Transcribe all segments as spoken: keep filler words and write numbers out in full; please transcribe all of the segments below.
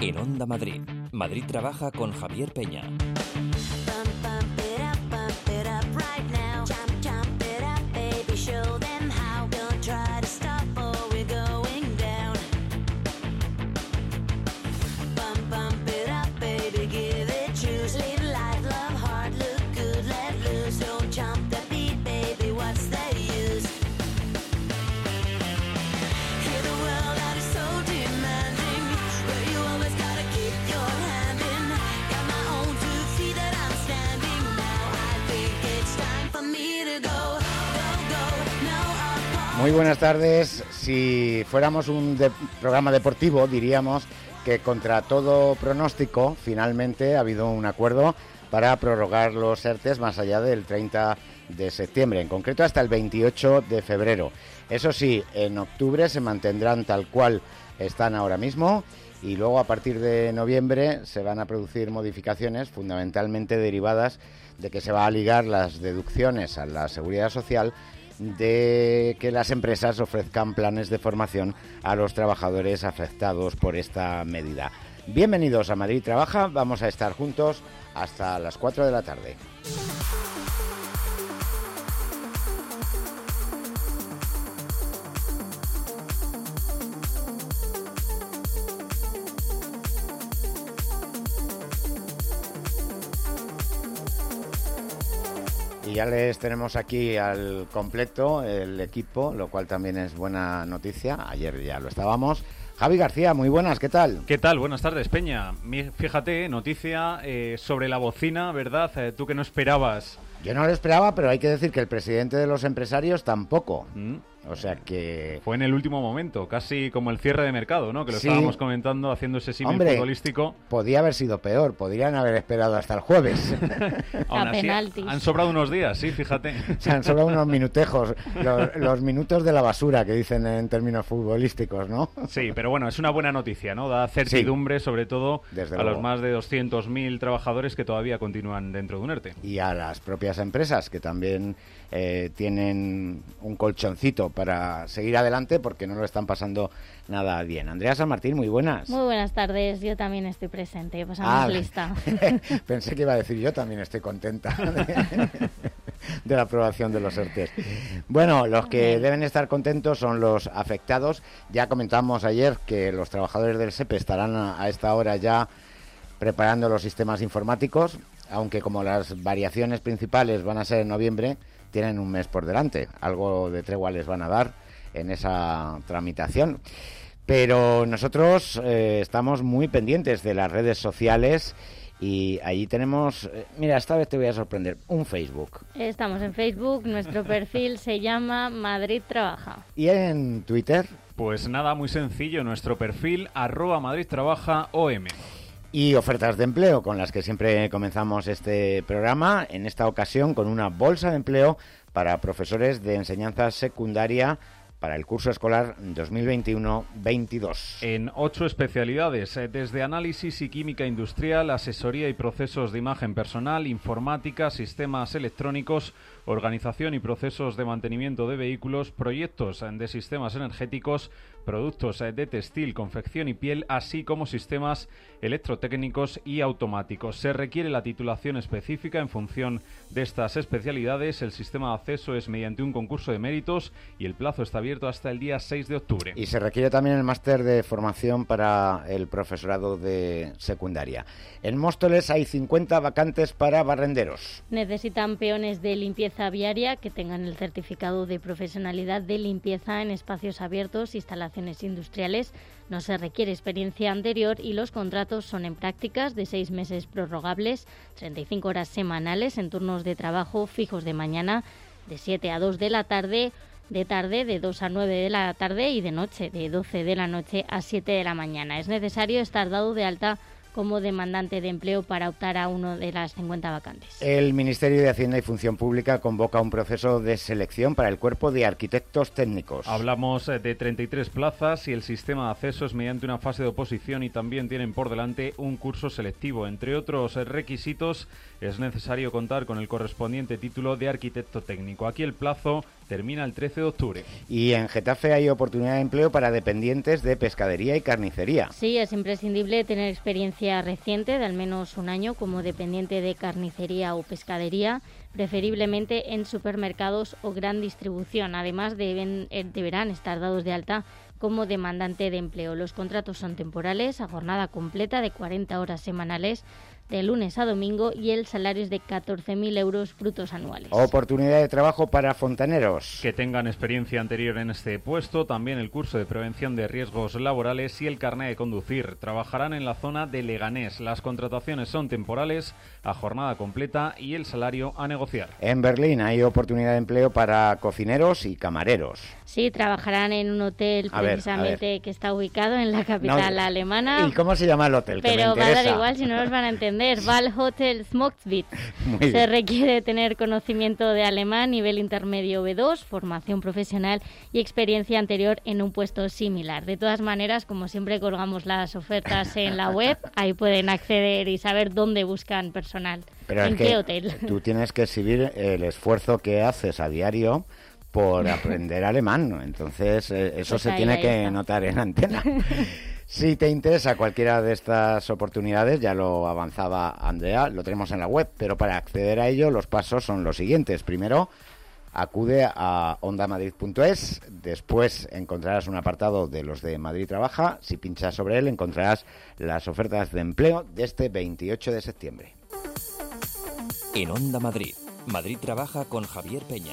En Onda Madrid, Madrid Trabaja con Javier Peña. Muy buenas tardes. Si fuéramos un de- programa deportivo, diríamos que contra todo pronóstico, finalmente ha habido un acuerdo para prorrogar los ERTEs más allá del treinta de septiembre, en concreto hasta el veintiocho de febrero. Eso sí, en octubre se mantendrán tal cual están ahora mismo y luego a partir de noviembre se van a producir modificaciones fundamentalmente derivadas de que se va a ligar las deducciones a la Seguridad Social, de que las empresas ofrezcan planes de formación a los trabajadores afectados por esta medida. Bienvenidos a Madrid Trabaja, vamos a estar juntos hasta las cuatro de la tarde. Y ya les tenemos aquí al completo el equipo, lo cual también es buena noticia. Ayer ya lo estábamos. Javi García, muy buenas, ¿qué tal? ¿Qué tal? Buenas tardes, Peña. Fíjate, noticia eh, sobre la bocina, ¿verdad? Eh, tú que no esperabas. Yo no lo esperaba, pero hay que decir que el presidente de los empresarios tampoco. ¿Mm? O sea que... Fue en el último momento, casi como el cierre de mercado, ¿no? Que lo sí. Estábamos comentando, haciendo ese símil Hombre, futbolístico. Podía haber sido peor, podrían haber esperado hasta el jueves. Aún así, han sobrado unos días, sí, fíjate. Se han sobrado unos minutejos, los, los minutos de la basura que dicen en términos futbolísticos, ¿no? Sí, pero bueno, es una buena noticia, ¿no? Da certidumbre, sí, sobre todo Desde a luego. los más de doscientos mil trabajadores que todavía continúan dentro de un ERTE. Y a las propias empresas que también eh, tienen un colchoncito para seguir adelante porque no lo están pasando nada bien. Andrea San Martín, muy buenas. Muy buenas tardes, yo también estoy presente, pasamos ah, lista. Pensé que iba a decir yo también estoy contenta de, de la aprobación de los ERTEs. Bueno, los que deben estar contentos son los afectados. Ya comentamos ayer que los trabajadores del SEPE estarán a, a esta hora ya preparando los sistemas informáticos, aunque como las variaciones principales van a ser en noviembre, tienen un mes por delante. Algo de tregua les van a dar en esa tramitación. Pero nosotros eh, estamos muy pendientes de las redes sociales y allí tenemos, eh, mira, esta vez te voy a sorprender, un Facebook. Estamos en Facebook, nuestro perfil se llama Madrid Trabaja. ¿Y en Twitter? Pues nada, muy sencillo, nuestro perfil arroba Madrid Trabaja O M. Y ofertas de empleo con las que siempre comenzamos este programa, en esta ocasión con una bolsa de empleo para profesores de enseñanza secundaria para el curso escolar dos mil veintiuno veintidós. En ocho especialidades, desde análisis y química industrial, asesoría y procesos de imagen personal, informática, sistemas electrónicos, organización y procesos de mantenimiento de vehículos, proyectos de sistemas energéticos, productos de textil, confección y piel, así como sistemas electrotécnicos y automáticos. Se requiere la titulación específica en función de estas especialidades. El sistema de acceso es mediante un concurso de méritos y el plazo está abierto hasta el día seis de octubre. Y se requiere también el máster de formación para el profesorado de secundaria. En Móstoles hay cincuenta vacantes para barrenderos. Necesitan peones de limpieza viaria que tengan el certificado de profesionalidad de limpieza en espacios abiertos, instalaciones industriales. No se requiere experiencia anterior y los contratos son en prácticas de seis meses prorrogables, treinta y cinco horas semanales en turnos de trabajo fijos de mañana, de siete a dos de la tarde, de tarde de dos a nueve de la tarde y de noche de doce de la noche a siete de la mañana. Es necesario estar dado de alta como demandante de empleo para optar a una de las cincuenta vacantes. El Ministerio de Hacienda y Función Pública convoca un proceso de selección para el cuerpo de arquitectos técnicos. Hablamos de treinta y tres plazas y el sistema de acceso es mediante una fase de oposición y también tienen por delante un curso selectivo. Entre otros requisitos es necesario contar con el correspondiente título de arquitecto técnico. Aquí el plazo termina el trece de octubre. Y en Getafe hay oportunidad de empleo para dependientes de pescadería y carnicería. Sí, es imprescindible tener experiencia reciente de al menos un año como dependiente de carnicería o pescadería, preferiblemente en supermercados o gran distribución. Además, deben, deberán estar dados de alta como demandante de empleo. Los contratos son temporales, a jornada completa de cuarenta horas semanales, de lunes a domingo, y el salario es de catorce mil euros brutos anuales. Oportunidad de trabajo para fontaneros. Que tengan experiencia anterior en este puesto, también el curso de prevención de riesgos laborales y el carné de conducir. Trabajarán en la zona de Leganés. Las contrataciones son temporales, a jornada completa, y el salario a negociar. En Berlín hay oportunidad de empleo para cocineros y camareros. Sí, trabajarán en un hotel a precisamente ver, ver. que está ubicado en la capital no, alemana. ¿Y cómo se llama el hotel? Que Pero me va a dar interesa. igual si no nos van a entender. Val Hotel Smoksvit. Se requiere tener conocimiento de alemán, nivel intermedio B dos, formación profesional y experiencia anterior en un puesto similar. De todas maneras, como siempre colgamos las ofertas en la web, ahí pueden acceder y saber dónde buscan personal. Pero ¿En es qué que hotel? Tú tienes que exhibir el esfuerzo que haces a diario por aprender alemán, ¿no? Entonces eh, eso Pues se ahí, tiene ahí que está. notar en antena. Si te interesa cualquiera de estas oportunidades, ya lo avanzaba Andrea, lo tenemos en la web, pero para acceder a ello los pasos son los siguientes. Primero, acude a onda madrid punto es, después encontrarás un apartado de los de Madrid Trabaja. Si pinchas sobre él encontrarás las ofertas de empleo de este veintiocho de septiembre. En Onda Madrid, Madrid Trabaja con Javier Peña.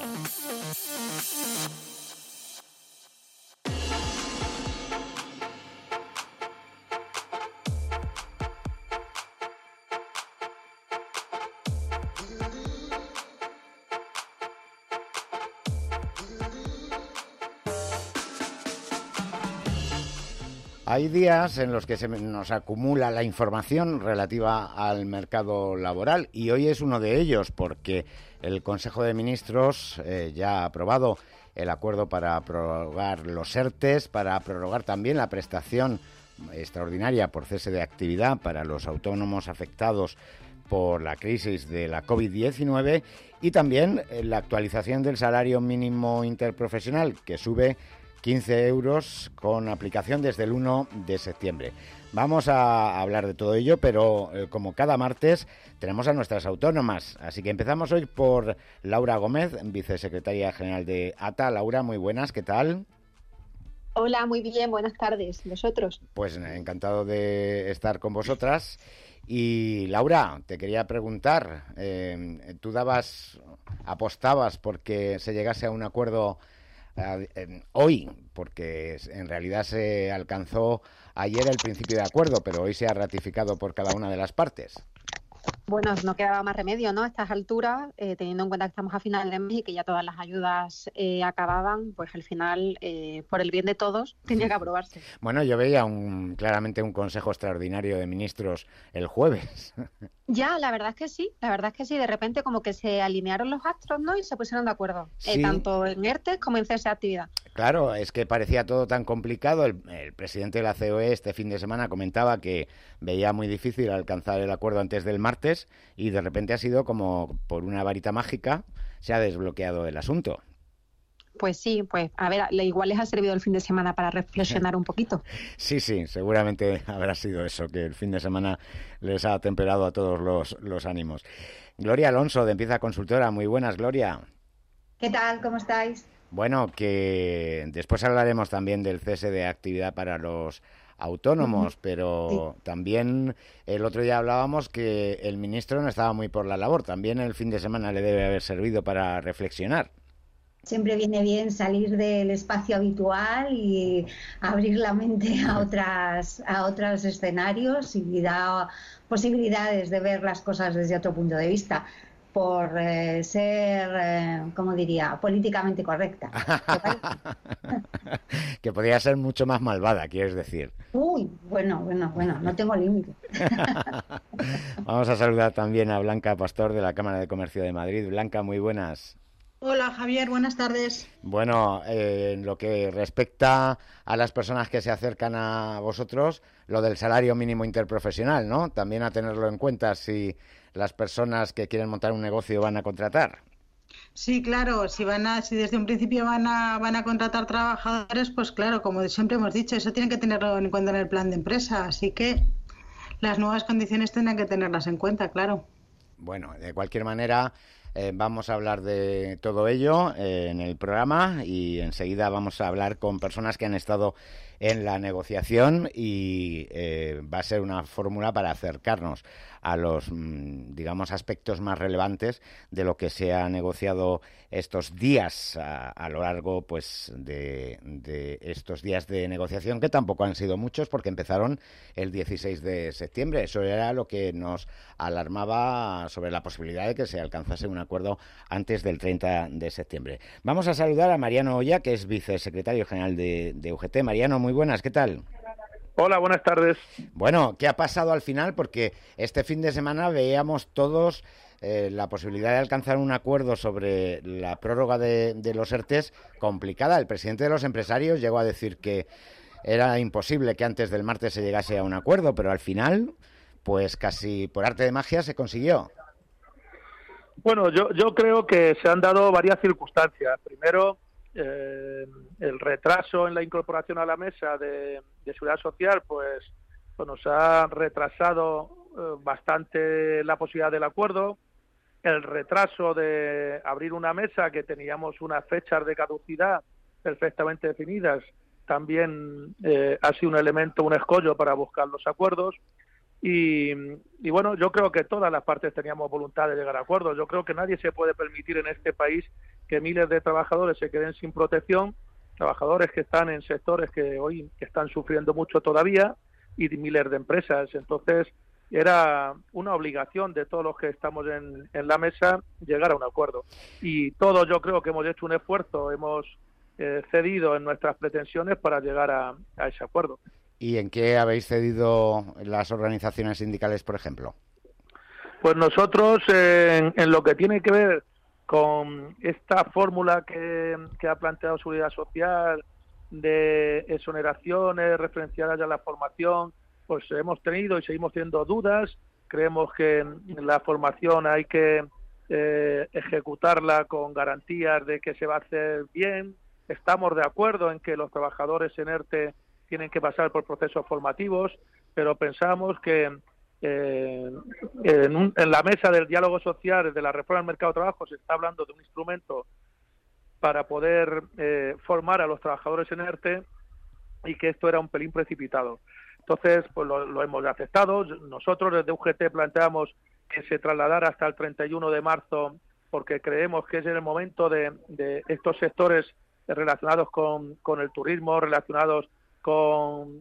Hay días en los que se nos acumula la información relativa al mercado laboral y hoy es uno de ellos porque el Consejo de Ministros eh, ya ha aprobado el acuerdo para prorrogar los ERTES, para prorrogar también la prestación extraordinaria por cese de actividad para los autónomos afectados por la crisis de la covid diecinueve y también la actualización del salario mínimo interprofesional que sube quince euros con aplicación desde el uno de septiembre. Vamos a hablar de todo ello, pero eh, como cada martes tenemos a nuestras autónomas. Así que empezamos hoy por Laura Gómez, vicesecretaria general de A T A. Laura, muy buenas, ¿qué tal? Hola, muy bien, buenas tardes. ¿Vosotros? Pues encantado de estar con vosotras. Y Laura, te quería preguntar, eh, tú dabas, apostabas porque se llegase a un acuerdo hoy, porque en realidad se alcanzó ayer el principio de acuerdo, pero hoy se ha ratificado por cada una de las partes. Bueno, no quedaba más remedio, ¿no? A estas alturas, eh, teniendo en cuenta que estamos a final de mes y que ya todas las ayudas eh, acababan, pues al final, eh, por el bien de todos, tenía que aprobarse. Bueno, yo veía un, claramente un Consejo Extraordinario de Ministros el jueves. Ya, la verdad es que sí, la verdad es que sí, de repente como que se alinearon los astros, ¿no? Y se pusieron de acuerdo, Sí. eh, tanto en ERTE como en cese de actividad. Claro, es que parecía todo tan complicado. El, el presidente de la C O E este fin de semana comentaba que veía muy difícil alcanzar el acuerdo antes del martes y de repente ha sido como por una varita mágica se ha desbloqueado el asunto. Pues sí, pues a ver, igual les ha servido el fin de semana para reflexionar un poquito. Sí, sí, seguramente habrá sido eso, que el fin de semana les ha temperado a todos los, los ánimos. Gloria Alonso, de Empieza Consultora. Muy buenas, Gloria. ¿Qué tal? ¿Cómo estáis? Bueno, que después hablaremos también del cese de actividad para los autónomos, uh-huh. pero sí. También el otro día hablábamos que el ministro no estaba muy por la labor. También el fin de semana le debe haber servido para reflexionar. Siempre viene bien salir del espacio habitual y abrir la mente a otras a otros escenarios y da posibilidades de ver las cosas desde otro punto de vista, por eh, ser, eh, ¿cómo diría?, políticamente correcta. Que podría ser mucho más malvada, quieres decir. Uy, bueno, bueno, bueno, no tengo límite. Vamos a saludar también a Blanca Pastor de la Cámara de Comercio de Madrid. Blanca, muy buenas. Hola Javier, buenas tardes. Bueno, eh, en lo que respecta a las personas que se acercan a vosotros, lo del salario mínimo interprofesional, ¿no? También a tenerlo en cuenta si las personas que quieren montar un negocio van a contratar. Sí, claro, si van a, si desde un principio van a, van a contratar trabajadores, pues claro, como siempre hemos dicho, eso tienen que tenerlo en cuenta en el plan de empresa, así que las nuevas condiciones tendrán que tenerlas en cuenta, claro. Bueno, de cualquier manera, eh, vamos a hablar de todo ello eh, en el programa y enseguida vamos a hablar con personas que han estado en la negociación y eh, va a ser una fórmula para acercarnos a los, digamos, aspectos más relevantes de lo que se ha negociado estos días a, a lo largo, pues, de, de estos días de negociación, que tampoco han sido muchos porque empezaron el dieciséis de septiembre. Eso era lo que nos alarmaba sobre la posibilidad de que se alcanzase un acuerdo antes del treinta de septiembre. Vamos a saludar a Mariano Oya, que es vicesecretario general de, de U G T. Mariano, muy buenas, ¿qué tal? Hola, buenas tardes. Bueno, ¿qué ha pasado al final? Porque este fin de semana veíamos todos eh, la posibilidad de alcanzar un acuerdo sobre la prórroga de, de los ERTES complicada. El presidente de los empresarios llegó a decir que era imposible que antes del martes se llegase a un acuerdo, pero al final, pues casi por arte de magia se consiguió. Bueno, yo, yo creo que se han dado varias circunstancias. Primero, Eh, el retraso en la incorporación a la mesa de, de Seguridad Social, pues, pues nos ha retrasado eh, bastante la posibilidad del acuerdo. El retraso de abrir una mesa que teníamos unas fechas de caducidad perfectamente definidas también eh, ha sido un elemento, un escollo para buscar los acuerdos. Y, y bueno, yo creo que todas las partes teníamos voluntad de llegar a acuerdos. Yo creo que nadie se puede permitir en este país que miles de trabajadores se queden sin protección, trabajadores que están en sectores que hoy que están sufriendo mucho todavía y miles de empresas. Entonces, era una obligación de todos los que estamos en, en la mesa llegar a un acuerdo. Y todos yo creo que hemos hecho un esfuerzo, hemos eh, cedido en nuestras pretensiones para llegar a, a ese acuerdo. ¿Y en qué habéis cedido las organizaciones sindicales, por ejemplo? Pues nosotros, eh, en, en lo que tiene que ver con esta fórmula que, que ha planteado Seguridad Social de exoneraciones referenciadas a la formación, pues hemos tenido y seguimos teniendo dudas. Creemos que la formación hay que eh, ejecutarla con garantías de que se va a hacer bien. Estamos de acuerdo en que los trabajadores en ERTE tienen que pasar por procesos formativos, pero pensamos que eh, en, un, en la mesa del diálogo social de la reforma del mercado de trabajo se está hablando de un instrumento para poder eh, formar a los trabajadores en ERTE y que esto era un pelín precipitado. Entonces, pues lo, lo hemos aceptado. Nosotros desde U G T planteamos que se trasladara hasta el treinta y uno de marzo porque creemos que es en el momento de, de estos sectores relacionados con, con el turismo, relacionados con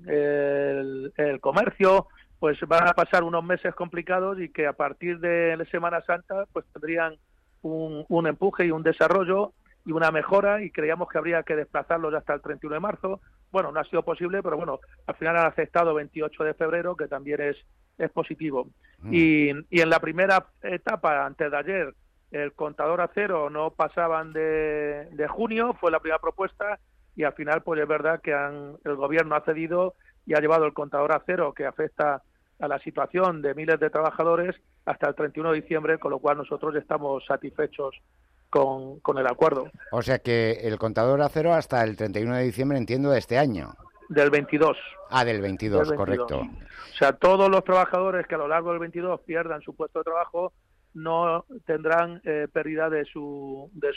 el, el comercio, pues van a pasar unos meses complicados y que a partir de la Semana Santa pues tendrían un, un empuje y un desarrollo y una mejora, y creíamos que habría que desplazarlos hasta el treinta y uno de marzo. Bueno, no ha sido posible, pero bueno, al final han aceptado veintiocho de febrero, que también es, es positivo. Mm. Y, y en la primera etapa, antes de ayer, el contador a cero no pasaban de, de junio, fue la primera propuesta, y al final pues es verdad que han, el gobierno ha cedido y ha llevado el contador a cero, que afecta a la situación de miles de trabajadores, hasta el treinta y uno de diciembre, con lo cual nosotros estamos satisfechos con, con el acuerdo. O sea que el contador a cero hasta el treinta y uno de diciembre, entiendo, de este año. Del veintidós. Ah, del veintidós, del veintidós, correcto. O sea, todos los trabajadores que a lo largo del veintidós pierdan su puesto de trabajo no tendrán eh, pérdida de su de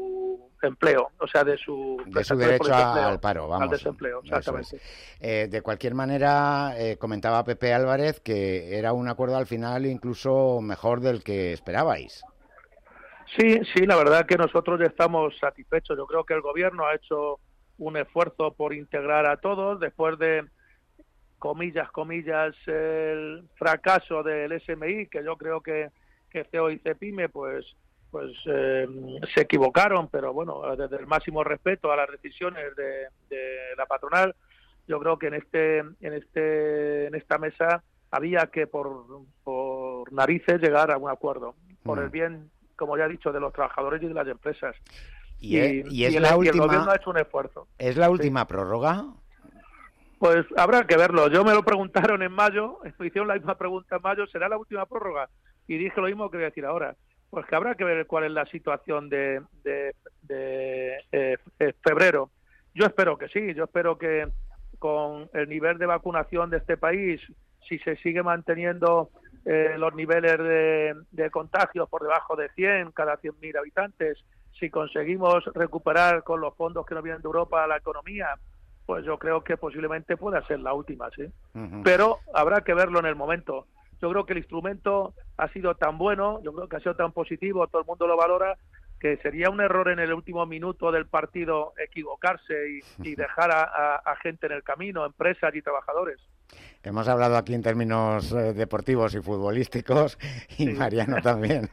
su empleo, o sea, de su de su derecho a, al paro, vamos, al desempleo, exactamente. Es. Eh, de cualquier manera, eh, comentaba Pepe Álvarez que era un acuerdo al final incluso mejor del que esperabais. Sí, sí, la verdad que nosotros ya estamos satisfechos. Yo creo que el gobierno ha hecho un esfuerzo por integrar a todos después de, comillas, comillas, el fracaso del S M I, que yo creo que que C E O y CEPIME pues pues eh, se equivocaron, pero bueno, desde el máximo respeto a las decisiones de, de la patronal, yo creo que en este en este en esta mesa había que por, por narices llegar a un acuerdo por mm. el bien, como ya he dicho, de los trabajadores y de las empresas. Y, y, es, y, es y, el, la y última, el gobierno ha hecho un esfuerzo. ¿Es la última sí. prórroga? Pues habrá que verlo. Yo me lo preguntaron en mayo, me hicieron la misma pregunta en mayo, ¿será la última prórroga? Y dije lo mismo que voy a decir ahora. pues que habrá que ver cuál es la situación de, de, de eh, febrero. Yo espero que sí, yo espero que con el nivel de vacunación de este país, si se sigue manteniendo eh, los niveles de, de contagios por debajo de cien cada cien mil habitantes, si conseguimos recuperar con los fondos que nos vienen de Europa la economía, pues yo creo que posiblemente pueda ser la última, sí. Uh-huh. Pero habrá que verlo en el momento. Yo creo que el instrumento ha sido tan bueno, yo creo que ha sido tan positivo, todo el mundo lo valora, que sería un error en el último minuto del partido equivocarse y, y dejar a, a, a gente en el camino, empresas y trabajadores. Hemos hablado aquí en términos eh, deportivos y futbolísticos, y sí. Mariano también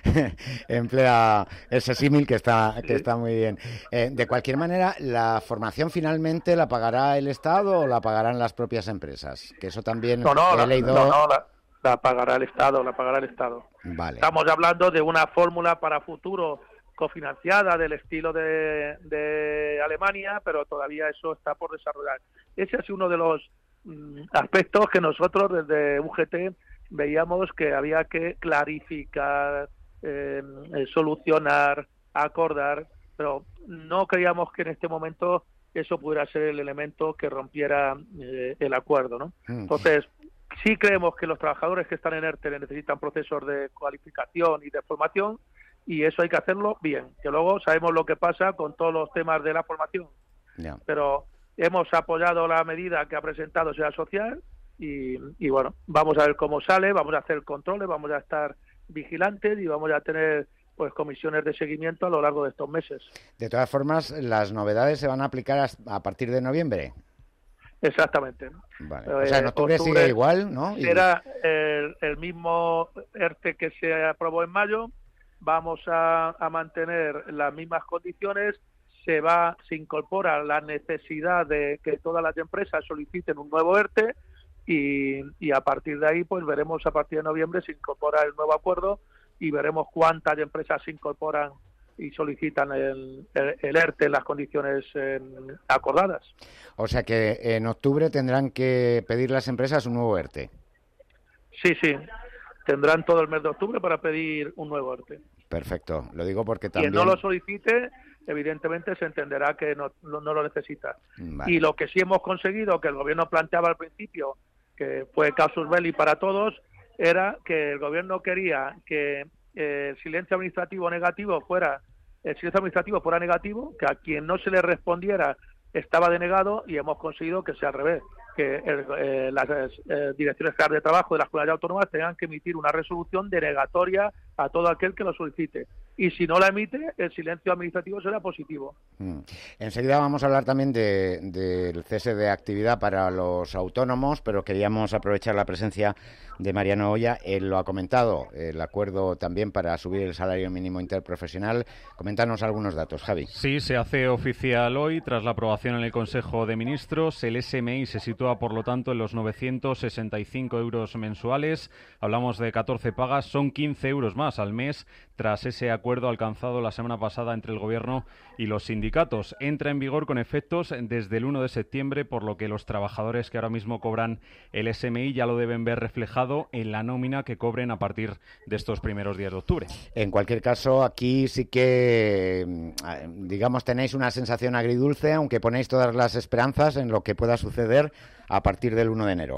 emplea ese símil que está que sí. está muy bien. Eh, de cualquier manera, ¿la formación finalmente la pagará el Estado o la pagarán las propias empresas? Que eso también no, no, he la, leído... No, no, la, la pagará el Estado, la pagará el Estado. Vale. Estamos hablando de una fórmula para futuro cofinanciada del estilo de, de Alemania, pero todavía eso está por desarrollar. Ese es uno de los aspectos que nosotros desde U G T veíamos que había que clarificar, eh, solucionar, acordar, pero no creíamos que en este momento eso pudiera ser el elemento que rompiera eh, el acuerdo, ¿no? Entonces, sí creemos que los trabajadores que están en ERTE necesitan procesos de cualificación y de formación, y eso hay que hacerlo bien, que luego sabemos lo que pasa con todos los temas de la formación. Yeah. Pero hemos apoyado la medida que ha presentado Seguridad Social y, y bueno, vamos a ver cómo sale, vamos a hacer controles, vamos a estar vigilantes y vamos a tener pues comisiones de seguimiento a lo largo de estos meses. De todas formas, las novedades se van a aplicar a, a partir de noviembre. Exactamente. Vale. O sea, en octubre, octubre sigue igual, ¿no? Será el, el mismo ERTE que se aprobó en mayo, vamos a, a mantener las mismas condiciones. Se va, se incorpora la necesidad de que todas las empresas soliciten un nuevo ERTE y, y a partir de ahí pues veremos a partir de noviembre se incorpora el nuevo acuerdo y veremos cuántas empresas se incorporan y solicitan el, el, el ERTE en las condiciones eh, acordadas. O sea que en octubre tendrán que pedir las empresas un nuevo ERTE. Sí, sí, tendrán todo el mes de octubre para pedir un nuevo ERTE. Perfecto, lo digo porque también... Quien no lo solicite, evidentemente se entenderá que no, no, no lo necesita. Vale. Y lo que sí hemos conseguido, que el gobierno planteaba al principio, que fue casus belli para todos, era que el gobierno quería que eh, el silencio administrativo negativo fuera, el silencio administrativo fuera negativo, que a quien no se le respondiera estaba denegado, y hemos conseguido que sea al revés, que el, eh, las eh, direcciones generales de trabajo de las comunidades autónomas tengan que emitir una resolución denegatoria a todo aquel que lo solicite. Y si no la emite, el silencio administrativo será positivo. Mm. Enseguida vamos a hablar también de, del cese de actividad para los autónomos, pero queríamos aprovechar la presencia de Mariano Oya. Él lo ha comentado, el acuerdo también para subir el salario mínimo interprofesional. Coméntanos algunos datos, Javi. Sí, se hace oficial hoy, tras la aprobación en el Consejo de Ministros. El S M I se sitúa, por lo tanto, en los novecientos sesenta y cinco euros mensuales. Hablamos de catorce pagas, son quince euros más al mes, tras ese acuerdo alcanzado la semana pasada entre el Gobierno y los sindicatos. Entra en vigor con efectos desde el uno de septiembre, por lo que los trabajadores que ahora mismo cobran el S M I ya lo deben ver reflejado en la nómina que cobren a partir de estos primeros días de octubre. En cualquier caso, aquí sí que, digamos, tenéis una sensación agridulce, aunque ponéis todas las esperanzas en lo que pueda suceder a partir del uno de enero.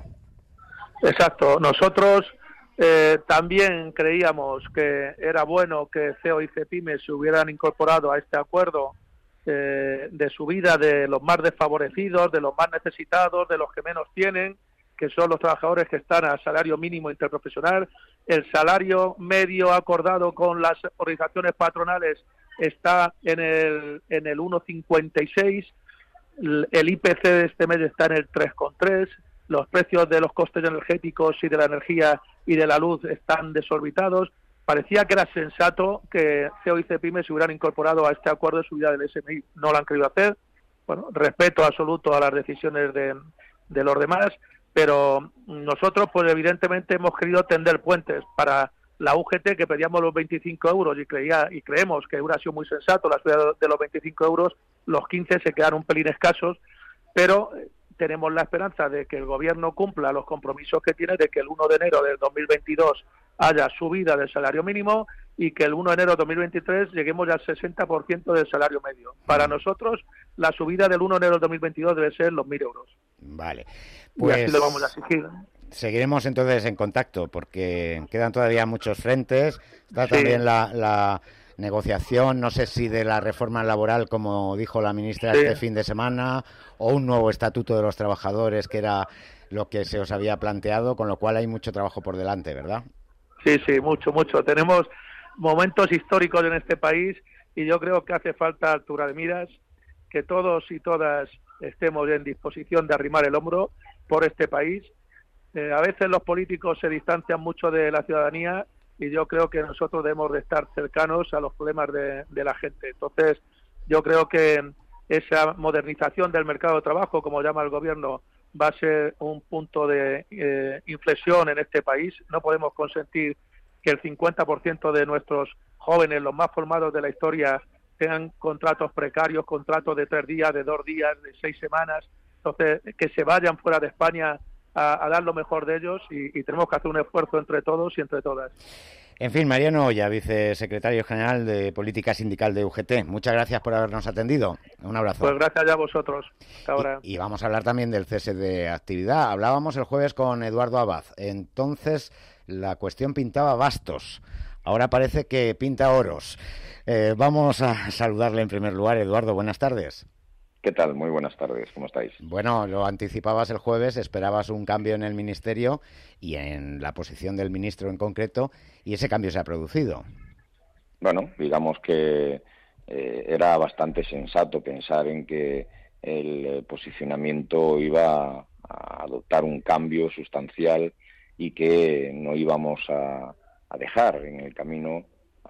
Exacto. Nosotros Eh, también creíamos que era bueno que C E O y CEPIME se hubieran incorporado a este acuerdo eh, de subida de los más desfavorecidos, de los más necesitados, de los que menos tienen, que son los trabajadores que están al salario mínimo interprofesional. El salario medio acordado con las organizaciones patronales está en el en el uno coma cincuenta y seis, el I P C de este mes está en el tres coma tres, los precios de los costes energéticos y de la energía y de la luz están desorbitados. Parecía que era sensato que C E O y CEPIME se hubieran incorporado a este acuerdo de subida del S M I. No lo han querido hacer. Bueno, respeto absoluto a las decisiones de, de los demás, pero nosotros, pues evidentemente hemos querido tender puentes para la U G T, que pedíamos los veinticinco euros y creía y creemos que hubiera sido muy sensato la subida de los veinticinco euros. Los quince se quedaron un pelín escasos, pero tenemos la esperanza de que el Gobierno cumpla los compromisos que tiene, de que el uno de enero del dos mil veintidós haya subida del salario mínimo y que el uno de enero de dos mil veintitrés lleguemos ya al sesenta por ciento del salario medio. Para nosotros, la subida del uno de enero de dos mil veintidós debe ser los mil euros. Vale. Pues y así lo Pues vamos a exigir. Seguiremos entonces en contacto, porque quedan todavía muchos frentes. Está Sí. también la, la negociación, no sé si de la reforma laboral, como dijo la ministra Sí. este fin de semana, o un nuevo estatuto de los trabajadores, que era lo que se os había planteado, con lo cual hay mucho trabajo por delante, ¿verdad? Sí, sí, mucho, mucho. Tenemos momentos históricos en este país y yo creo que hace falta altura de miras, que todos y todas estemos en disposición de arrimar el hombro por este país. Eh, a veces los políticos se distancian mucho de la ciudadanía y yo creo que nosotros debemos de estar cercanos a los problemas de, de la gente. Entonces, yo creo que esa modernización del mercado de trabajo, como llama el gobierno, va a ser un punto de eh, inflexión en este país. No podemos consentir que el cincuenta por ciento de nuestros jóvenes, los más formados de la historia, tengan contratos precarios, contratos de tres días, de dos días, de seis semanas. Entonces, que se vayan fuera de España a, a dar lo mejor de ellos y, y tenemos que hacer un esfuerzo entre todos y entre todas. En fin, Mariano Oya, vicesecretario general de Política Sindical de U G T, muchas gracias por habernos atendido. Un abrazo. Pues gracias ya a vosotros. Hasta ahora. Y, y vamos a hablar también del cese de actividad. Hablábamos el jueves con Eduardo Abad. Entonces, la cuestión pintaba bastos. Ahora parece que pinta oros. Eh, vamos a saludarle en primer lugar. Eduardo, buenas tardes. ¿Qué tal? Muy buenas tardes, ¿cómo estáis? Bueno, lo anticipabas el jueves, esperabas un cambio en el Ministerio y en la posición del ministro en concreto, y ese cambio se ha producido. Bueno, digamos que eh, era bastante sensato pensar en que el posicionamiento iba a adoptar un cambio sustancial y que no íbamos a, a dejar en el camino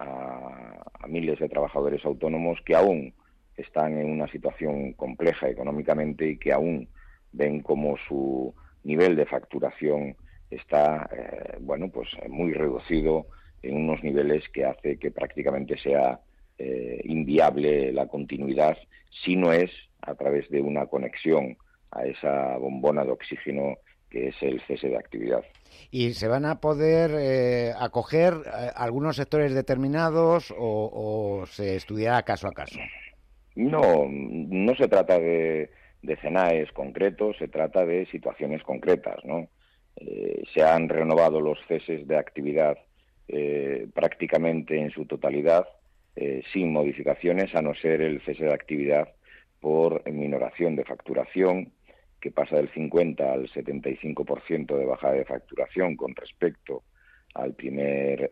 a, a miles de trabajadores autónomos que aún están en una situación compleja económicamente y que aún ven como su nivel de facturación está, eh, bueno, pues muy reducido en unos niveles que hace que prácticamente sea eh, inviable la continuidad, si no es a través de una conexión a esa bombona de oxígeno que es el cese de actividad. ¿Y se van a poder eh, acoger eh, algunos sectores determinados o, o se estudiará caso a caso? No, no se trata de, de C N A Es concretos, se trata de situaciones concretas, ¿no? Eh, se han renovado los ceses de actividad eh, prácticamente en su totalidad, eh, sin modificaciones, a no ser el cese de actividad por minoración de facturación, que pasa del cincuenta al setenta y cinco por ciento de bajada de facturación con respecto al primer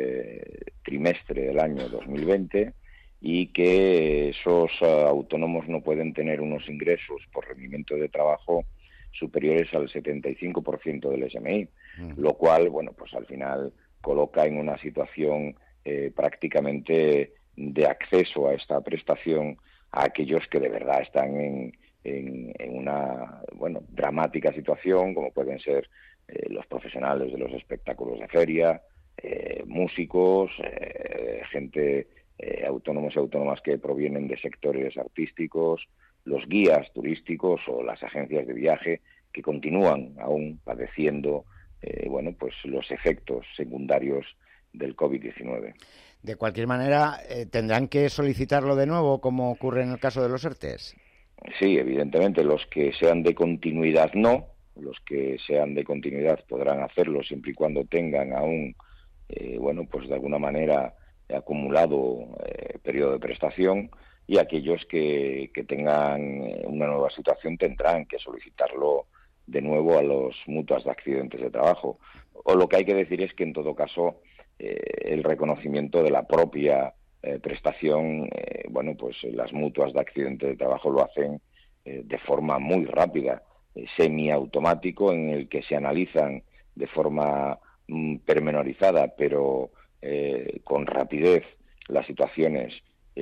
eh, trimestre del año dos mil veinte, y que esos uh, autónomos no pueden tener unos ingresos por rendimiento de trabajo superiores al setenta y cinco por ciento del S M I, uh-huh. Lo cual, bueno, pues al final coloca en una situación eh, prácticamente de acceso a esta prestación a aquellos que de verdad están en, en, en una, bueno, dramática situación, como pueden ser eh, los profesionales de los espectáculos de feria, eh, músicos, eh, gente... Eh, autónomos y autónomas que provienen de sectores artísticos, los guías turísticos o las agencias de viaje que continúan aún padeciendo eh, bueno, pues los efectos secundarios del COVID diecinueve. De cualquier manera, eh, ¿tendrán que solicitarlo de nuevo, como ocurre en el caso de los ERTES? Sí, evidentemente, los que sean de continuidad no, los que sean de continuidad podrán hacerlo siempre y cuando tengan aún, eh, bueno, pues de alguna manera acumulado eh, periodo de prestación, y aquellos que, que tengan una nueva situación tendrán que solicitarlo de nuevo a los mutuas de accidentes de trabajo. O lo que hay que decir es que en todo caso eh, el reconocimiento de la propia eh, prestación, eh, bueno, pues las mutuas de accidentes de trabajo lo hacen eh, de forma muy rápida, eh, semiautomático, en el que se analizan de forma mm, pormenorizada, pero Eh, con rapidez las situaciones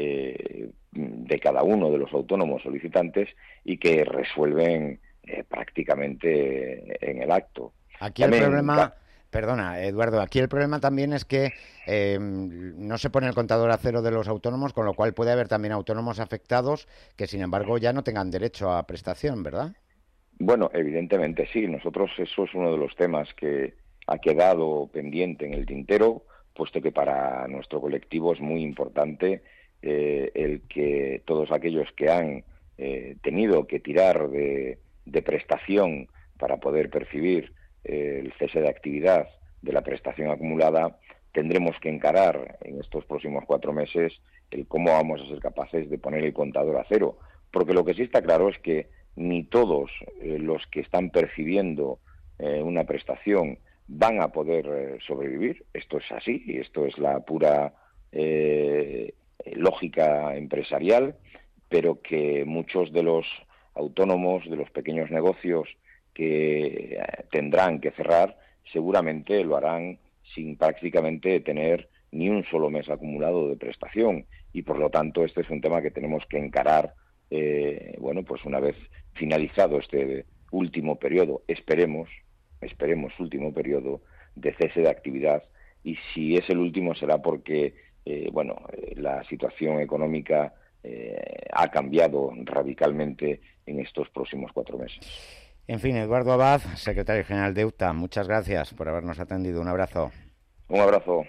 eh, de cada uno de los autónomos solicitantes y que resuelven eh, prácticamente en el acto. Aquí también, el problema, perdona, Eduardo, aquí el problema también es que eh, no se pone el contador a cero de los autónomos, con lo cual puede haber también autónomos afectados que, sin embargo, ya no tengan derecho a prestación, ¿verdad? Bueno, evidentemente sí. Nosotros eso es uno de los temas que ha quedado pendiente en el tintero, puesto que para nuestro colectivo es muy importante eh, el que todos aquellos que han eh, tenido que tirar de, de prestación para poder percibir eh, el cese de actividad de la prestación acumulada, tendremos que encarar en estos próximos cuatro meses el cómo vamos a ser capaces de poner el contador a cero, porque lo que sí está claro es que ni todos eh, los que están percibiendo eh, una prestación van a poder eh, sobrevivir. Esto es así, y esto es la pura eh, lógica empresarial, pero que muchos de los autónomos, de los pequeños negocios que eh, tendrán que cerrar, seguramente lo harán sin prácticamente tener ni un solo mes acumulado de prestación, y por lo tanto este es un tema que tenemos que encarar eh, bueno, pues una vez finalizado este último periodo, esperemos, esperemos último periodo de cese de actividad, y si es el último será porque eh, bueno, eh, la situación económica eh, ha cambiado radicalmente en estos próximos cuatro meses. En fin, Eduardo Abad, secretario general de EUTA, muchas gracias por habernos atendido. Un abrazo. Un abrazo.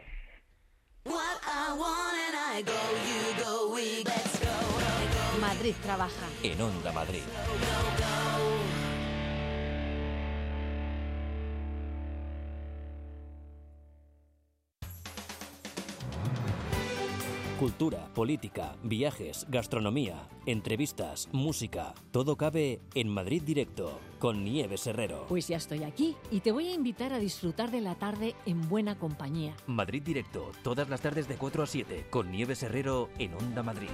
Madrid trabaja. En Onda Madrid. Cultura, política, viajes, gastronomía, entrevistas, música. Todo cabe en Madrid Directo con Nieves Herrero. Pues ya estoy aquí y te voy a invitar a disfrutar de la tarde en buena compañía. Madrid Directo, todas las tardes de cuatro a siete con Nieves Herrero en Onda Madrid.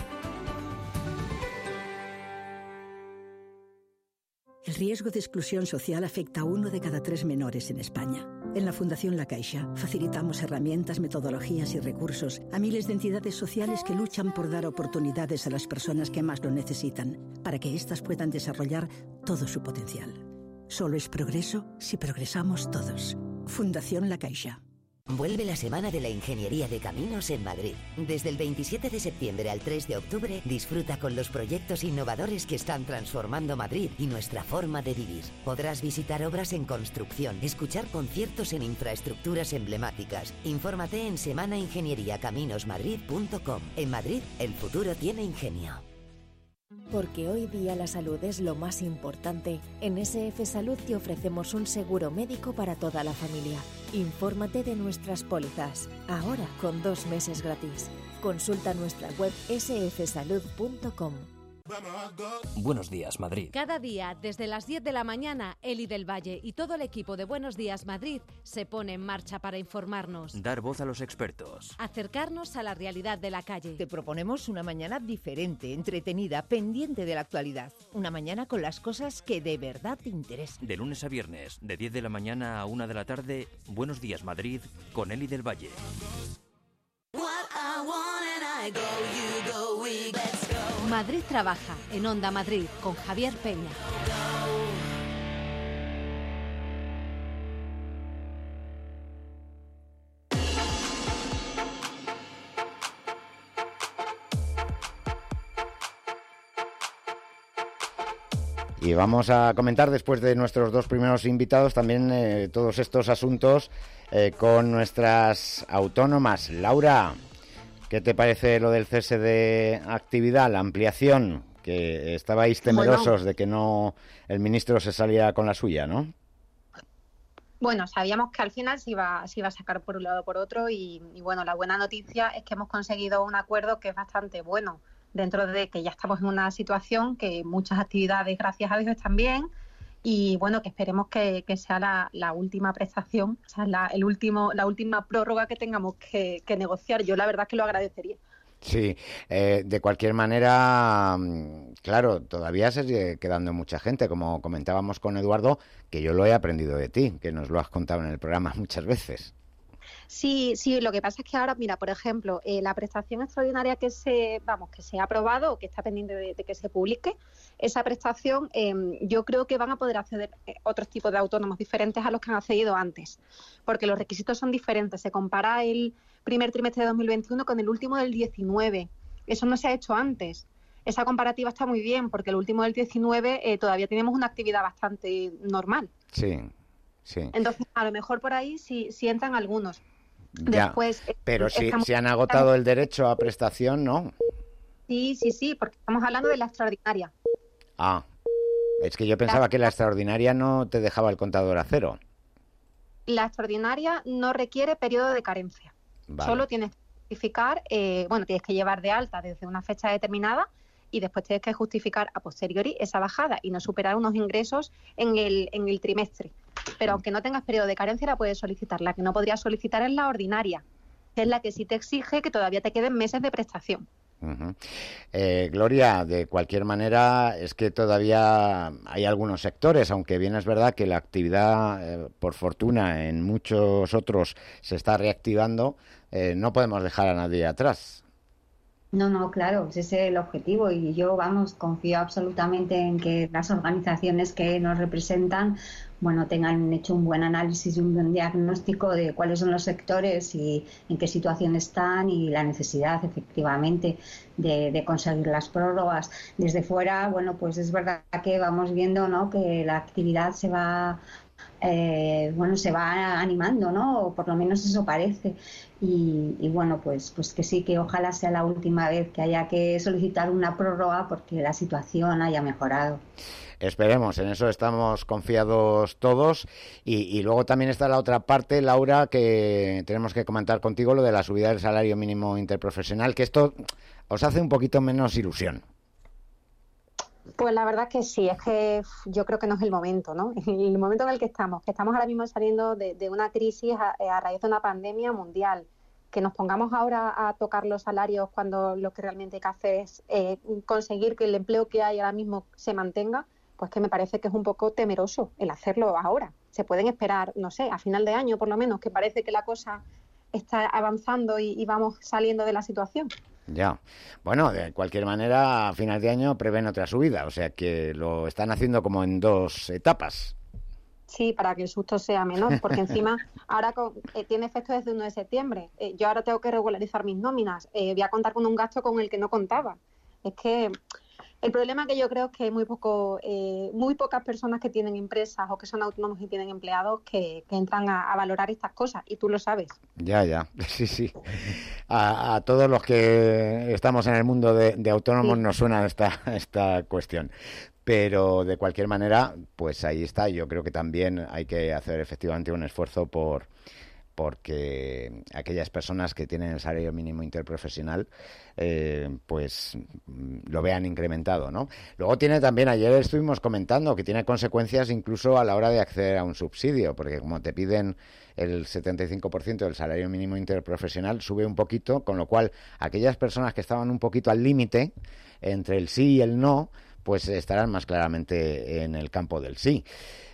El riesgo de exclusión social afecta a uno de cada tres menores en España. En la Fundación La Caixa facilitamos herramientas, metodologías y recursos a miles de entidades sociales que luchan por dar oportunidades a las personas que más lo necesitan, para que éstas puedan desarrollar todo su potencial. Solo es progreso si progresamos todos. Fundación La Caixa. Vuelve la Semana de la Ingeniería de Caminos en Madrid. Desde el veintisiete de septiembre al tres de octubre, disfruta con los proyectos innovadores que están transformando Madrid y nuestra forma de vivir. Podrás visitar obras en construcción, escuchar conciertos en infraestructuras emblemáticas. Infórmate en semana ingeniería caminos madrid punto com. En Madrid, el futuro tiene ingenio. Porque hoy día la salud es lo más importante, en S F Salud te ofrecemos un seguro médico para toda la familia. Infórmate de nuestras pólizas, ahora con dos meses gratis. Consulta nuestra web ese efe salud punto com. Buenos días, Madrid. Cada día, desde las diez de la mañana, Eli del Valle y todo el equipo de Buenos Días Madrid se pone en marcha para informarnos. Dar voz a los expertos. Acercarnos a la realidad de la calle. Te proponemos una mañana diferente, entretenida, pendiente de la actualidad. Una mañana con las cosas que de verdad te interesan. De lunes a viernes, de diez de la mañana a una de la tarde, Buenos Días Madrid con Eli del Valle. Madrid trabaja en Onda Madrid con Javier Peña. Y vamos a comentar después de nuestros dos primeros invitados también eh, todos estos asuntos eh, con nuestras autónomas. Laura, ¿qué te parece lo del cese de actividad, la ampliación? Que estabais temerosos bueno, de que no el ministro se saliera con la suya, ¿no? Bueno, sabíamos que al final se iba, se iba a sacar por un lado o por otro y, y bueno, la buena noticia es que hemos conseguido un acuerdo que es bastante bueno, dentro de que ya estamos en una situación que muchas actividades, gracias a Dios, están bien y bueno, que esperemos que, que sea la, la última prestación, o sea, la, el último, la última prórroga que tengamos que, que negociar. Yo la verdad que lo agradecería. Sí, eh, de cualquier manera, claro, todavía se sigue quedando mucha gente, como comentábamos con Eduardo, que yo lo he aprendido de ti, que nos lo has contado en el programa muchas veces. Sí, sí, lo que pasa es que ahora, mira, por ejemplo, eh, la prestación extraordinaria que se, vamos, que se ha aprobado o que está pendiente de, de que se publique, esa prestación eh, yo creo que van a poder acceder otros tipos de autónomos diferentes a los que han accedido antes, porque los requisitos son diferentes. Se compara el primer trimestre de dos mil veintiuno con el último del diecinueve. Eso no se ha hecho antes. Esa comparativa está muy bien, porque el último del diecinueve eh, todavía tenemos una actividad bastante normal. Sí, sí. Entonces, a lo mejor por ahí sí, sí entran algunos. Ya, Después, pero si, estamos, si han agotado estamos... el derecho a prestación, ¿no? Sí, sí, sí, porque estamos hablando de la extraordinaria. Ah, es que yo pensaba la... que la extraordinaria no te dejaba el contador a cero. La extraordinaria no requiere periodo de carencia. Vale. Solo tienes que justificar, eh, bueno, tienes que llevar de alta desde una fecha determinada y después tienes que justificar a posteriori esa bajada y no superar unos ingresos en el, en el trimestre. Pero aunque no tengas periodo de carencia, la puedes solicitar. La que no podrías solicitar es la ordinaria, que es la que sí te exige que todavía te queden meses de prestación. Uh-huh. eh, Gloria, de cualquier manera, es que todavía hay algunos sectores, aunque bien es verdad que la actividad, eh, por fortuna, en muchos otros se está reactivando, eh, no podemos dejar a nadie atrás. No, no, claro, ese es el objetivo y yo, vamos, confío absolutamente en que las organizaciones que nos representan, bueno, tengan hecho un buen análisis y un buen diagnóstico de cuáles son los sectores y en qué situación están y la necesidad, efectivamente, de, de conseguir las prórrogas. Desde fuera, bueno, pues es verdad que vamos viendo, ¿no?, que la actividad se va... Eh, bueno, se va animando, ¿no? O por lo menos eso parece. Y, y bueno, pues, pues que sí, que ojalá sea la última vez que haya que solicitar una prórroga porque la situación haya mejorado. Esperemos, en eso estamos confiados todos. Y, y luego también está la otra parte, Laura, que tenemos que comentar contigo, lo de la subida del salario mínimo interprofesional, que esto os hace un poquito menos ilusión. Pues la verdad que sí, es que yo creo que no es el momento, ¿no? El momento en el que estamos, que estamos ahora mismo saliendo de, de una crisis a, a raíz de una pandemia mundial, que nos pongamos ahora a tocar los salarios cuando lo que realmente hay que hacer es eh, conseguir que el empleo que hay ahora mismo se mantenga, pues que me parece que es un poco temeroso el hacerlo ahora. Se pueden esperar, no sé, a final de año por lo menos, que parece que la cosa está avanzando y, y vamos saliendo de la situación. Ya. Bueno, de cualquier manera, a final de año prevén otra subida, o sea que lo están haciendo como en dos etapas. Sí, para que el susto sea menor, porque encima ahora con, eh, tiene efecto desde el uno de septiembre. Eh, yo ahora tengo que regularizar mis nóminas, eh, voy a contar con un gasto con el que no contaba. Es que el problema que yo creo es que hay muy poco, eh, muy pocas personas que tienen empresas o que son autónomos y tienen empleados que, que entran a, a valorar estas cosas, y tú lo sabes. Ya, ya, sí, sí. A, a todos los que estamos en el mundo de, de autónomos sí nos suena esta, esta cuestión. Pero de cualquier manera, pues ahí está. Yo creo que también hay que hacer efectivamente un esfuerzo por porque aquellas personas que tienen el salario mínimo interprofesional eh, pues lo vean incrementado, ¿no? Luego tiene también, ayer estuvimos comentando que tiene consecuencias incluso a la hora de acceder a un subsidio, porque como te piden el setenta y cinco por ciento del salario mínimo interprofesional, sube un poquito, con lo cual aquellas personas que estaban un poquito al límite entre el sí y el no, pues estarán más claramente en el campo del sí.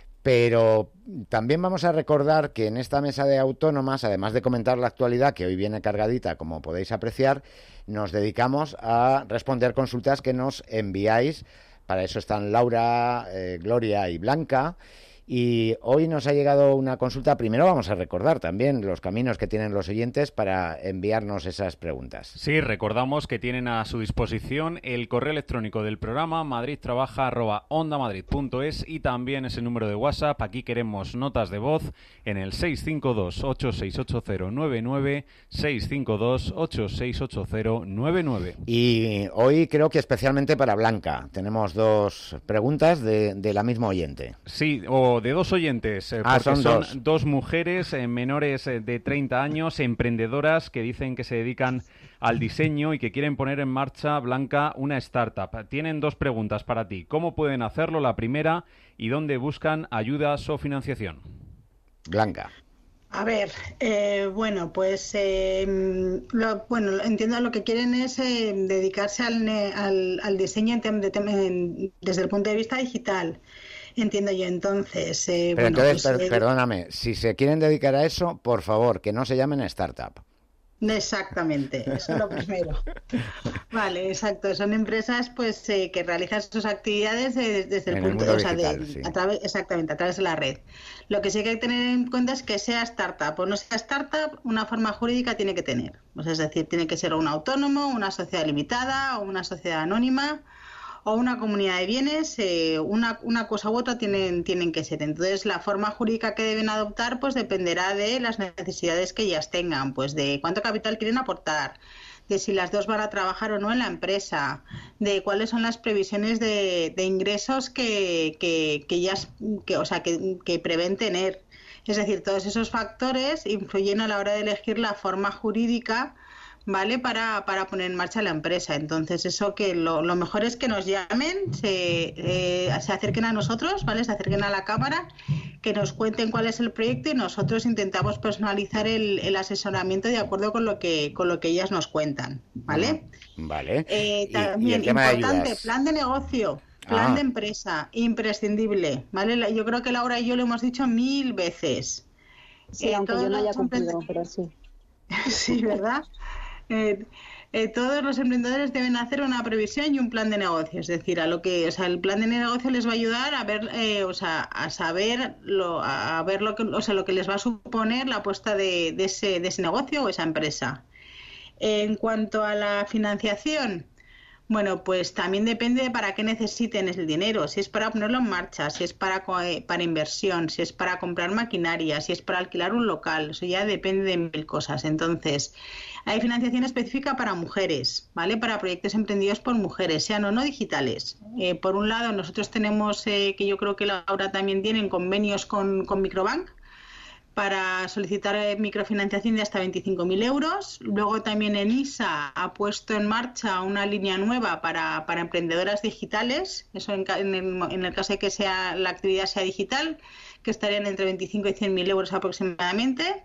Pero también vamos a recordar que en esta mesa de autónomas, además de comentar la actualidad, que hoy viene cargadita, como podéis apreciar, nos dedicamos a responder consultas que nos enviáis. Para eso están Laura, eh, Gloria y Blanca. Y hoy nos ha llegado una consulta. Primero vamos a recordar también los caminos que tienen los oyentes para enviarnos esas preguntas. Sí, recordamos que tienen a su disposición el correo electrónico del programa madridtrabaja arroba ondamadrid punto es y también ese número de WhatsApp. Aquí queremos notas de voz en el seis cinco dos, ocho seis ocho cero nueve nueve, seis cinco dos, ocho seis ocho cero nueve nueve. Y hoy creo que especialmente para Blanca tenemos dos preguntas de, de la misma oyente. Sí, o de dos oyentes, eh, ah, porque son, son dos. dos mujeres eh, menores eh, de treinta años, emprendedoras, que dicen que se dedican al diseño y que quieren poner en marcha, Blanca, una startup. Tienen dos preguntas para ti. ¿Cómo pueden hacerlo? La primera, ¿y dónde buscan ayudas o financiación? Blanca. A ver, eh, bueno, pues eh, lo, bueno, entiendo lo que quieren es eh, dedicarse al, al, al diseño en tem, de tem, en, desde el punto de vista digital. Entiendo yo, entonces... Eh, Pero bueno, entonces, pues, per, eh, perdóname, si se quieren dedicar a eso, por favor, que no se llamen startup. Exactamente, eso es lo primero. Vale, exacto. Son empresas pues eh, que realizan sus actividades eh, desde el en punto el mundo o sea, digital, de, sí. a través, exactamente, a través de la red. Lo que sí que hay que tener en cuenta es que sea startup o no sea startup, una forma jurídica tiene que tener. O sea, es decir, tiene que ser un autónomo, una sociedad limitada o una sociedad anónima o una comunidad de bienes, eh, una, una cosa u otra tienen, tienen que ser. Entonces, la forma jurídica que deben adoptar pues dependerá de las necesidades que ellas tengan, pues de cuánto capital quieren aportar, de si las dos van a trabajar o no en la empresa, de cuáles son las previsiones de, de ingresos que, que, que ellas que, o sea, que, que prevén tener. Es decir, todos esos factores influyen a la hora de elegir la forma jurídica, ¿vale? Para, para poner en marcha la empresa. Entonces, eso que lo, lo mejor es que nos llamen, se, eh, se acerquen a nosotros, ¿vale? Se acerquen a la cámara, que nos cuenten cuál es el proyecto y nosotros intentamos personalizar el, el asesoramiento de acuerdo con lo que con lo que ellas nos cuentan, ¿vale? Vale. Eh, también, y, y el tema importante, de plan de negocio. Plan ah. de empresa, imprescindible, ¿vale? Yo creo que Laura y yo lo hemos dicho mil veces. Sí, eh, aunque yo no haya cumplido, pero sí. Sí, ¿verdad? Eh, eh, todos los emprendedores deben hacer una previsión y un plan de negocio, es decir, a lo que, o sea, el plan de negocio les va a ayudar a ver, eh, o sea, a saber lo, a ver lo que, o sea, lo que les va a suponer la apuesta de, de ese, de ese negocio o esa empresa. En cuanto a la financiación, bueno, pues también depende de para qué necesiten el dinero, si es para ponerlo en marcha, si es para, para inversión, si es para comprar maquinaria, si es para alquilar un local, eso ya depende de mil cosas. Entonces, hay financiación específica para mujeres, ¿vale? Para proyectos emprendidos por mujeres, sean o no digitales. Eh, por un lado, nosotros tenemos, eh, que yo creo que Laura también tienen convenios con, con Microbank, para solicitar microfinanciación de hasta veinticinco mil euros. Luego también Enisa ha puesto en marcha una línea nueva para, para emprendedoras digitales, eso en, en, el, en el caso de que sea la actividad sea digital, que estarían entre veinticinco y cien mil euros aproximadamente.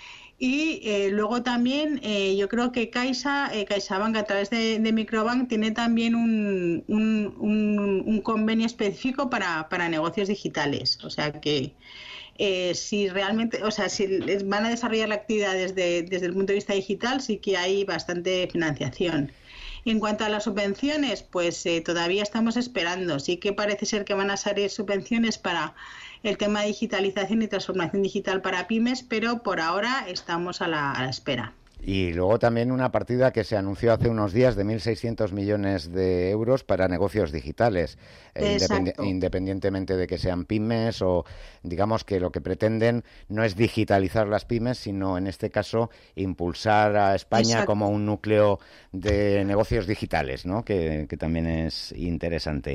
Y eh, luego también eh, yo creo que Caixa, eh, CaixaBank a través de, de Microbank tiene también un, un, un, un convenio específico para, para negocios digitales. O sea que Eh, si realmente, o sea, si les van a desarrollar la actividad desde, desde el punto de vista digital, sí que hay bastante financiación. En cuanto a las subvenciones, pues eh, todavía estamos esperando. Sí que parece ser que van a salir subvenciones para el tema de digitalización y transformación digital para pymes, pero por ahora estamos a la, a la espera. Y luego también una partida que se anunció hace unos días de mil seiscientos millones de euros para negocios digitales, eh, independ- independientemente de que sean pymes o digamos que lo que pretenden no es digitalizar las pymes, sino en este caso impulsar a España Exacto. como un núcleo de negocios digitales, ¿no? Que, que también es interesante.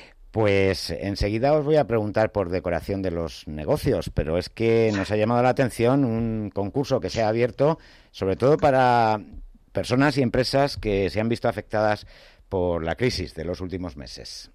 Pues enseguida os voy a preguntar por decoración de los negocios, pero es que nos ha llamado la atención un concurso que se ha abierto, sobre todo para personas y empresas que se han visto afectadas por la crisis de los últimos meses.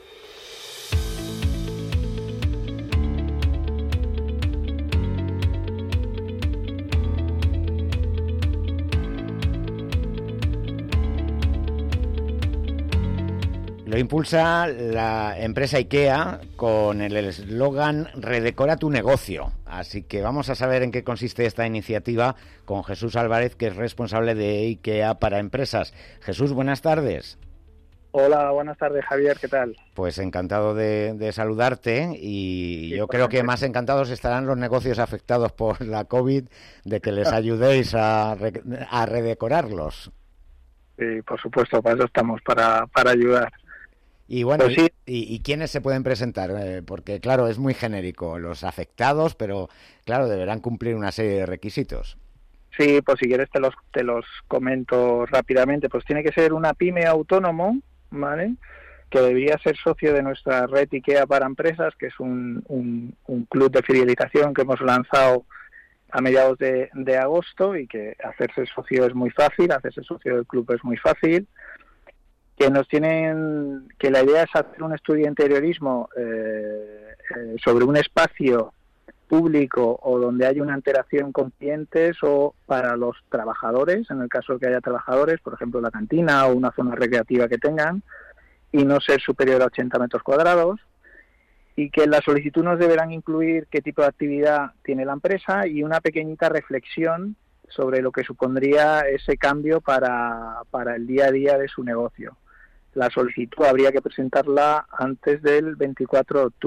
Lo impulsa la empresa IKEA con el eslogan Redecora tu negocio. Así que vamos a saber en qué consiste esta iniciativa con Jesús Álvarez, que es responsable de IKEA para empresas. Jesús, buenas tardes. Hola, buenas tardes, Javier, ¿qué tal? Pues encantado de, de saludarte y sí, yo creo que más encantados estarán los negocios afectados por la COVID de que les ayudéis a, re, a redecorarlos. Sí, por supuesto, para eso estamos, para, para ayudar. Y bueno, pues sí. ¿y, ¿y quiénes se pueden presentar? Eh, porque, claro, es muy genérico, los afectados, pero, claro, deberán cumplir una serie de requisitos. Sí, pues si quieres te los, te los comento rápidamente. Pues tiene que ser una pyme autónomo, ¿vale?, que debería ser socio de nuestra red IKEA para empresas, que es un, un, un club de fidelización que hemos lanzado a mediados de, de agosto y que hacerse socio es muy fácil, hacerse socio del club es muy fácil. Que nos tienen, que la idea es hacer un estudio de interiorismo eh, eh, sobre un espacio público o donde haya una interacción con clientes o para los trabajadores, en el caso de que haya trabajadores, por ejemplo la cantina o una zona recreativa que tengan, y no ser superior a ochenta metros cuadrados, y que en la solicitud nos deberán incluir qué tipo de actividad tiene la empresa y una pequeñita reflexión sobre lo que supondría ese cambio para, para el día a día de su negocio. La solicitud habría que presentarla antes del veinticuatro de octubre.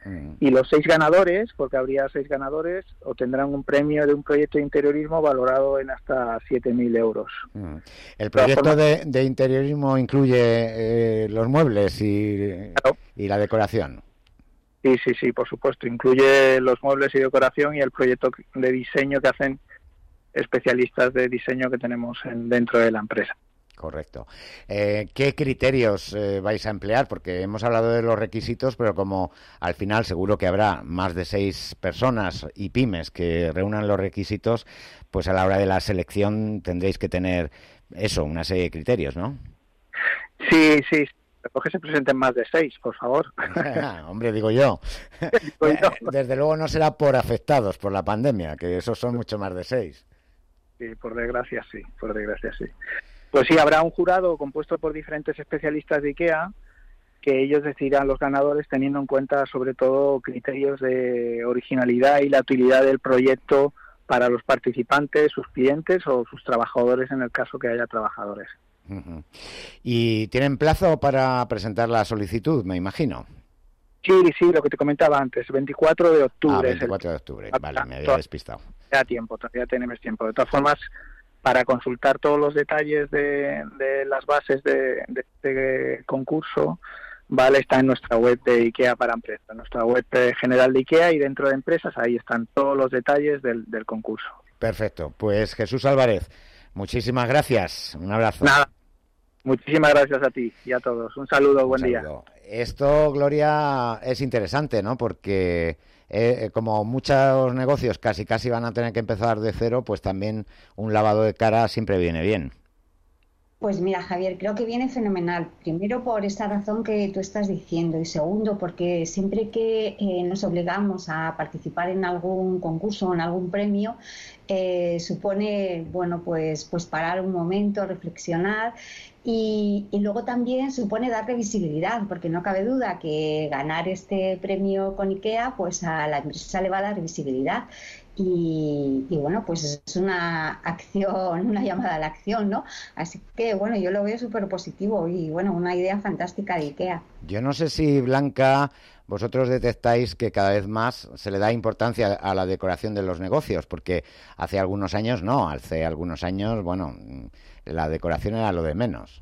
Mm. Y los seis ganadores, porque habría seis ganadores, obtendrán un premio de un proyecto de interiorismo valorado en hasta siete mil euros. Mm. ¿El proyecto de, de interiorismo incluye eh, los muebles y, claro. y la decoración? Sí, sí, sí, por supuesto. Incluye los muebles y decoración y el proyecto de diseño que hacen especialistas de diseño que tenemos en, dentro de la empresa. Correcto. Eh, ¿Qué criterios eh, vais a emplear? Porque hemos hablado de los requisitos, pero como al final seguro que habrá más de seis personas y pymes que reúnan los requisitos, pues a la hora de la selección tendréis que tener eso, una serie de criterios, ¿no? Sí, sí. Porque se presenten más de seis, por favor. Hombre, digo yo. digo yo. Desde luego no será por afectados por la pandemia, que esos son mucho más de seis. Sí, por desgracia sí, por desgracia sí. Pues sí, habrá un jurado compuesto por diferentes especialistas de IKEA que ellos decidirán los ganadores teniendo en cuenta sobre todo criterios de originalidad y la utilidad del proyecto para los participantes, sus clientes o sus trabajadores en el caso que haya trabajadores. Uh-huh. ¿Y tienen plazo para presentar la solicitud, me imagino? Sí, sí, lo que te comentaba antes, veinticuatro de octubre. Ah, veinticuatro de octubre, vale, me había despistado. Ya tiempo, todavía tenemos tiempo. De todas formas, para consultar todos los detalles de, de las bases de, de este concurso, vale, está en nuestra web de IKEA para empresas, en nuestra web general de IKEA, y dentro de empresas ahí están todos los detalles del, del concurso. Perfecto, pues Jesús Álvarez, muchísimas gracias, un abrazo. Nada, muchísimas gracias a ti y a todos, un saludo, un buen saludo. día. Esto, Gloria, es interesante, ¿no? Porque eh, como muchos negocios casi casi van a tener que empezar de cero, pues también un lavado de cara siempre viene bien. Pues mira, Javier, creo que viene fenomenal. Primero por esta razón que tú estás diciendo y segundo porque siempre que eh, nos obligamos a participar en algún concurso o en algún premio, eh, supone, bueno, pues, pues parar un momento, reflexionar y, y luego también supone darle visibilidad, porque no cabe duda que ganar este premio con IKEA, pues a la empresa le va a dar visibilidad. Y, y bueno, pues es una acción, una llamada a la acción, ¿no? Así que bueno, yo lo veo súper positivo y bueno, una idea fantástica de IKEA. Yo no sé si, Blanca, vosotros detectáis que cada vez más se le da importancia a la decoración de los negocios, porque hace algunos años no, hace algunos años, bueno, la decoración era lo de menos.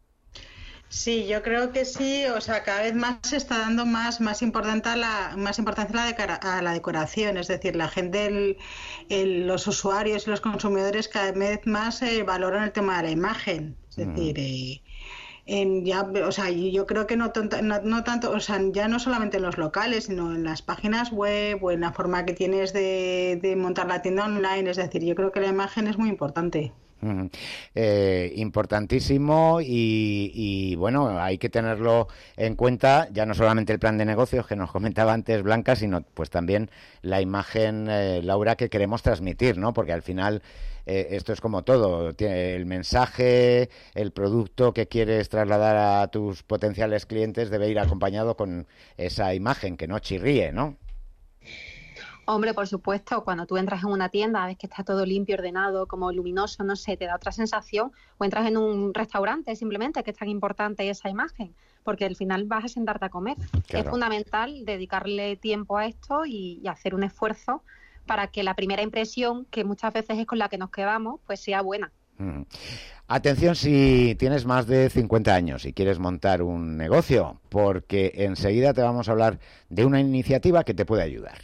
Sí, yo creo que sí, o sea, cada vez más se está dando más más importancia a la más importancia a la, decora, a la decoración, es decir, la gente, el, el, los usuarios y los consumidores cada vez más eh, valoran el tema de la imagen, es decir, mm. eh, en ya, o sea, yo creo que no, no, no tanto, o sea, ya no solamente en los locales, sino en las páginas web o en la forma que tienes de, de montar la tienda online, es decir, yo creo que la imagen es muy importante. Uh-huh. Eh, importantísimo y, y bueno, hay que tenerlo en cuenta, ya no solamente el plan de negocios que nos comentaba antes Blanca, sino pues también la imagen, eh, Laura, que queremos transmitir, ¿no? Porque al final eh, esto es como todo, el mensaje, el producto que quieres trasladar a tus potenciales clientes debe ir acompañado con esa imagen que no chirríe, ¿no? Hombre, por supuesto, cuando tú entras en una tienda, ves que está todo limpio, ordenado, como luminoso, no sé, te da otra sensación, o entras en un restaurante simplemente, que es tan importante esa imagen, porque al final vas a sentarte a comer. Claro. Es fundamental dedicarle tiempo a esto y, y hacer un esfuerzo para que la primera impresión, que muchas veces es con la que nos quedamos, pues sea buena. Mm. Atención si tienes más de cincuenta años y quieres montar un negocio, porque enseguida te vamos a hablar de una iniciativa que te puede ayudar.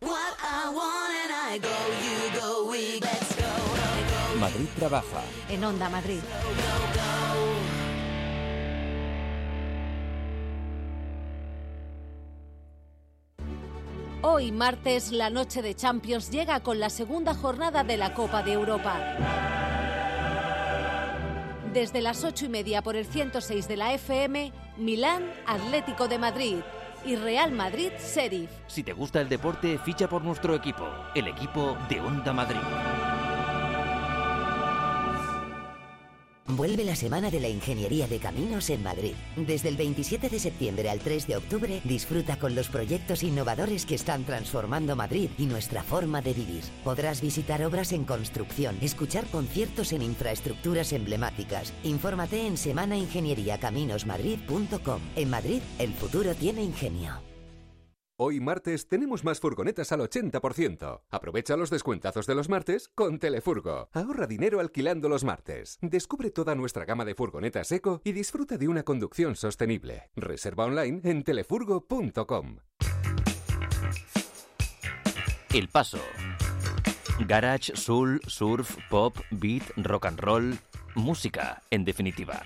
Madrid trabaja. En Onda Madrid. Hoy, martes, la noche de Champions llega con la segunda jornada de la Copa de Europa. Desde las ocho y media por el ciento seis de la F M, Milán, Atlético de Madrid y Real Madrid, Sheriff. Si te gusta el deporte, ficha por nuestro equipo, el equipo de Onda Madrid. Vuelve la Semana de la Ingeniería de Caminos en Madrid. Desde el veintisiete de septiembre al tres de octubre, disfruta con los proyectos innovadores que están transformando Madrid y nuestra forma de vivir. Podrás visitar obras en construcción, escuchar conciertos en infraestructuras emblemáticas. Infórmate en semana ingeniería caminos madrid punto com. En Madrid, el futuro tiene ingenio. Hoy martes tenemos más furgonetas al ochenta por ciento. Aprovecha los descuentazos de los martes con Telefurgo. Ahorra dinero alquilando los martes. Descubre toda nuestra gama de furgonetas eco y disfruta de una conducción sostenible. Reserva online en telefurgo punto com. El Paso. Garage, soul, surf, pop, beat, rock and roll. Música, en definitiva.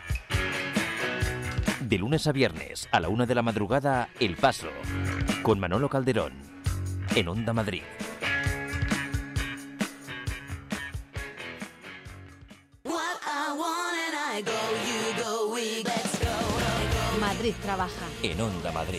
De lunes a viernes, a la una de la madrugada, El Paso. Con Manolo Calderón. En Onda Madrid. Madrid trabaja. En Onda Madrid.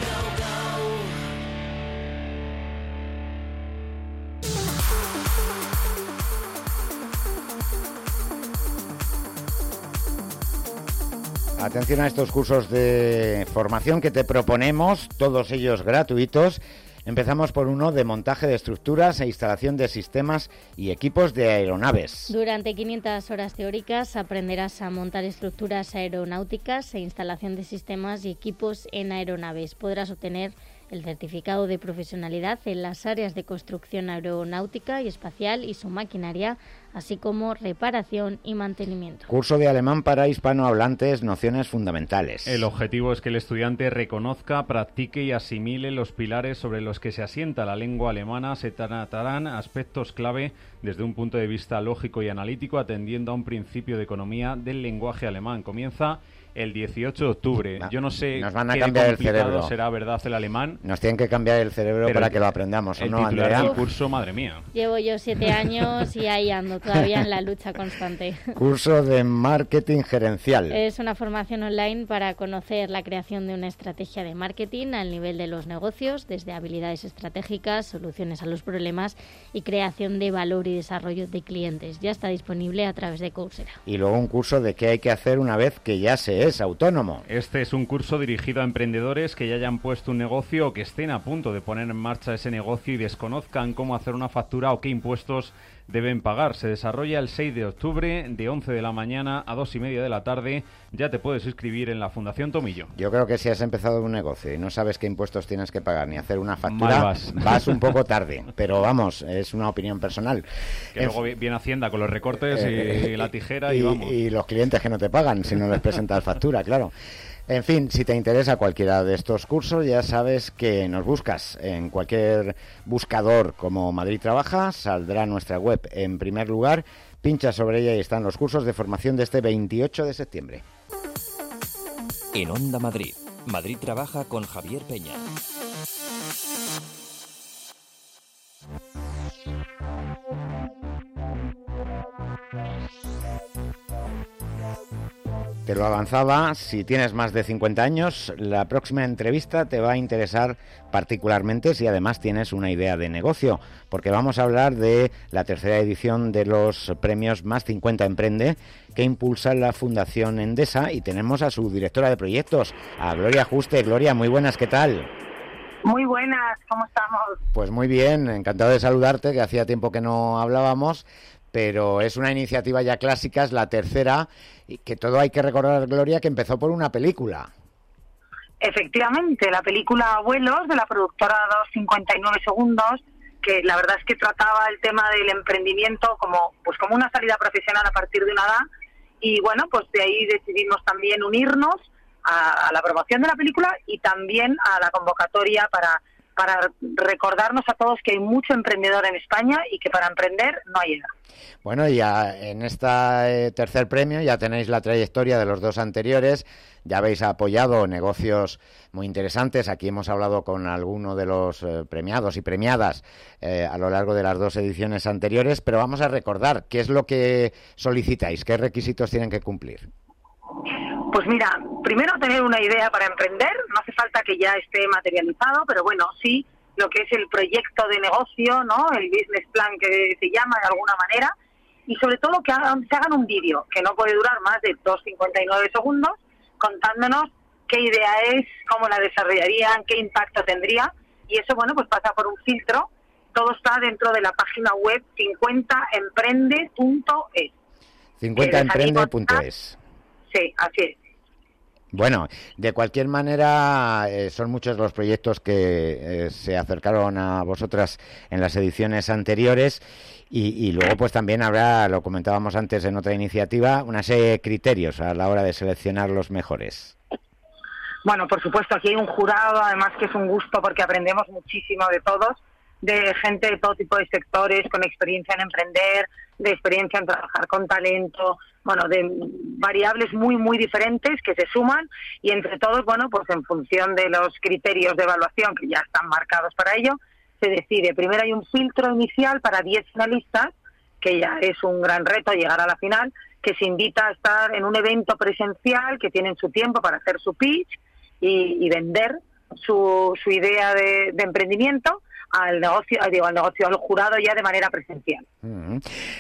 Atención a estos cursos de formación que te proponemos, todos ellos gratuitos. Empezamos por uno de montaje de estructuras e instalación de sistemas y equipos de aeronaves. Durante quinientas horas teóricas aprenderás a montar estructuras aeronáuticas e instalación de sistemas y equipos en aeronaves. Podrás obtener el certificado de profesionalidad en las áreas de construcción aeronáutica y espacial y su maquinaria, así como reparación y mantenimiento. Curso de alemán para hispanohablantes, nociones fundamentales. El objetivo es que el estudiante reconozca, practique y asimile los pilares sobre los que se asienta la lengua alemana. Se tratarán aspectos clave desde un punto de vista lógico y analítico, atendiendo a un principio de economía del lenguaje alemán. Comienza el dieciocho de octubre. Yo no sé Nos van a qué cambiar el complicado cerebro. será, ¿verdad?, el alemán. Nos tienen que cambiar el cerebro Pero para el- que lo aprendamos, ¿o El no, titular Andrea? del curso, madre mía. Llevo yo siete años y ahí ando, todavía en la lucha constante. Curso de marketing gerencial. Es una formación online para conocer la creación de una estrategia de marketing al nivel de los negocios, desde habilidades estratégicas, soluciones a los problemas y creación de valor y desarrollo de clientes. Ya está disponible a través de Coursera. Y luego un curso de qué hay que hacer una vez que ya se es autónomo. Este es un curso dirigido a emprendedores que ya hayan puesto un negocio o que estén a punto de poner en marcha ese negocio y desconozcan cómo hacer una factura o qué impuestos deben pagar. Se desarrolla el seis de octubre de once de la mañana a dos y media de la tarde. Ya te puedes inscribir en la Fundación Tomillo. Yo creo que si has empezado un negocio y no sabes qué impuestos tienes que pagar ni hacer una factura, Mal vas. vas un poco tarde. Pero vamos, es una opinión personal. Que En luego vi- viene Hacienda con los recortes y, Eh, la tijera y, y, vamos. y los clientes que no te pagan si no les presentas factura, claro. En fin, si te interesa cualquiera de estos cursos, ya sabes que nos buscas en cualquier buscador como Madrid Trabaja, saldrá nuestra web en primer lugar, pincha sobre ella y están los cursos de formación de este veintiocho de septiembre. En Onda Madrid. Madrid trabaja con Javier Peña. Te lo avanzaba, si tienes más de cincuenta años, la próxima entrevista te va a interesar particularmente si además tienes una idea de negocio, porque vamos a hablar de la tercera edición de los premios Más cincuenta Emprende que impulsa la Fundación Endesa y tenemos a su directora de proyectos, a Gloria Juste. Gloria, muy buenas, ¿qué tal? Muy buenas, ¿cómo estamos? Pues muy bien, encantado de saludarte, que hacía tiempo que no hablábamos, pero es una iniciativa ya clásica, es la tercera, y que todo hay que recordar, Gloria, que empezó por una película. Efectivamente, la película Abuelos, de la productora dos cincuenta y nueve segundos, que la verdad es que trataba el tema del emprendimiento como, pues como una salida profesional a partir de una edad, y bueno, pues de ahí decidimos también unirnos a, a la promoción de la película y también a la convocatoria para, para recordarnos a todos que hay mucho emprendedor en España y que para emprender no hay edad. Bueno, y ya en este tercer premio ya tenéis la trayectoria de los dos anteriores, ya habéis apoyado negocios muy interesantes, aquí hemos hablado con alguno de los eh, premiados y premiadas eh, a lo largo de las dos ediciones anteriores, pero vamos a recordar qué es lo que solicitáis, qué requisitos tienen que cumplir. Pues mira, primero tener una idea para emprender, no hace falta que ya esté materializado, pero bueno, sí lo que es el proyecto de negocio, ¿no? El business plan que se llama de alguna manera, y sobre todo que hagan, se hagan un vídeo que no puede durar más de dos cincuenta y nueve segundos, contándonos qué idea es, cómo la desarrollarían, qué impacto tendría, y eso, bueno, pues pasa por un filtro. Todo está dentro de la página web cincuenta emprende punto es. cincuenta emprende punto es. Sí, así es. Bueno, de cualquier manera, eh, son muchos los proyectos que eh, se acercaron a vosotras en las ediciones anteriores y, y luego pues también habrá, lo comentábamos antes en otra iniciativa, una serie de criterios a la hora de seleccionar los mejores. Bueno, por supuesto, aquí hay un jurado, además que es un gusto porque aprendemos muchísimo de todos, de gente de todo tipo de sectores, con experiencia en emprender, de experiencia en trabajar con talento, bueno, de variables muy, muy diferentes que se suman y entre todos, bueno, pues en función de los criterios de evaluación que ya están marcados para ello, se decide. Primero hay un filtro inicial para diez finalistas, que ya es un gran reto llegar a la final, que se invita a estar en un evento presencial, que tienen su tiempo para hacer su pitch y, y vender su, su idea de, de emprendimiento al negocio, digo, al negocio, al jurado ya de manera presencial. Mm.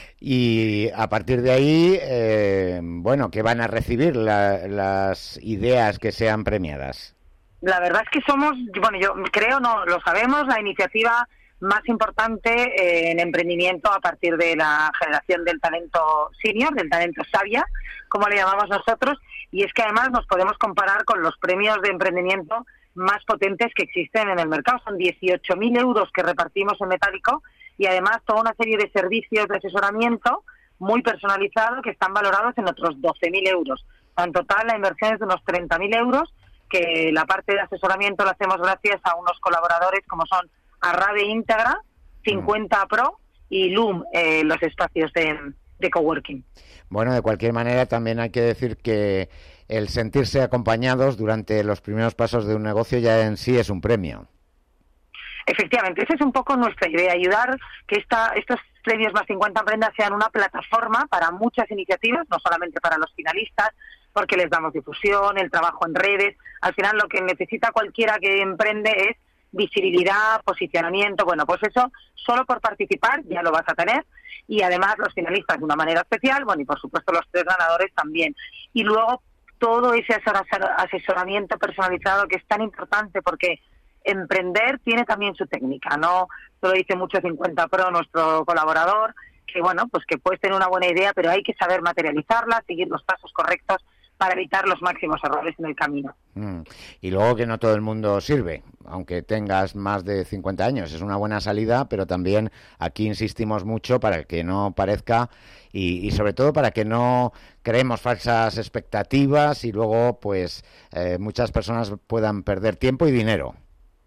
Y a partir de ahí, eh, bueno, ¿qué van a recibir la, las ideas que sean premiadas? La verdad es que somos, bueno, yo creo, no lo sabemos, la iniciativa más importante eh, en emprendimiento a partir de la generación del talento senior, del talento sabia, como le llamamos nosotros, y es que además nos podemos comparar con los premios de emprendimiento más potentes que existen en el mercado. Son dieciocho mil euros que repartimos en metálico y además toda una serie de servicios de asesoramiento muy personalizado que están valorados en otros doce mil euros. En total la inversión es de unos treinta mil euros, que la parte de asesoramiento la hacemos gracias a unos colaboradores como son Arrabe Íntegra, cincuenta Pro y Loom, eh, los espacios de, de coworking. Bueno, de cualquier manera también hay que decir que el sentirse acompañados durante los primeros pasos de un negocio ya en sí es un premio. Efectivamente, esa es un poco nuestra idea, ayudar que esta, estos premios Más cincuenta Emprendas sean una plataforma para muchas iniciativas, no solamente para los finalistas, porque les damos difusión, el trabajo en redes. Al final lo que necesita cualquiera que emprende es visibilidad, posicionamiento. Bueno, pues eso solo por participar ya lo vas a tener, y además los finalistas de una manera especial, bueno, y por supuesto los tres ganadores también. Y luego todo ese asesoramiento personalizado que es tan importante, porque emprender tiene también su técnica, ¿no? Lo dice mucho cincuenta Pro, nuestro colaborador, que bueno, pues que puedes tener una buena idea, pero hay que saber materializarla, seguir los pasos correctos para evitar los máximos errores en el camino. Mm. Y luego que no todo el mundo sirve, aunque tengas más de cincuenta años. Es una buena salida, pero también aquí insistimos mucho para que no parezca y, y sobre todo para que no creemos falsas expectativas y luego pues eh, muchas personas puedan perder tiempo y dinero.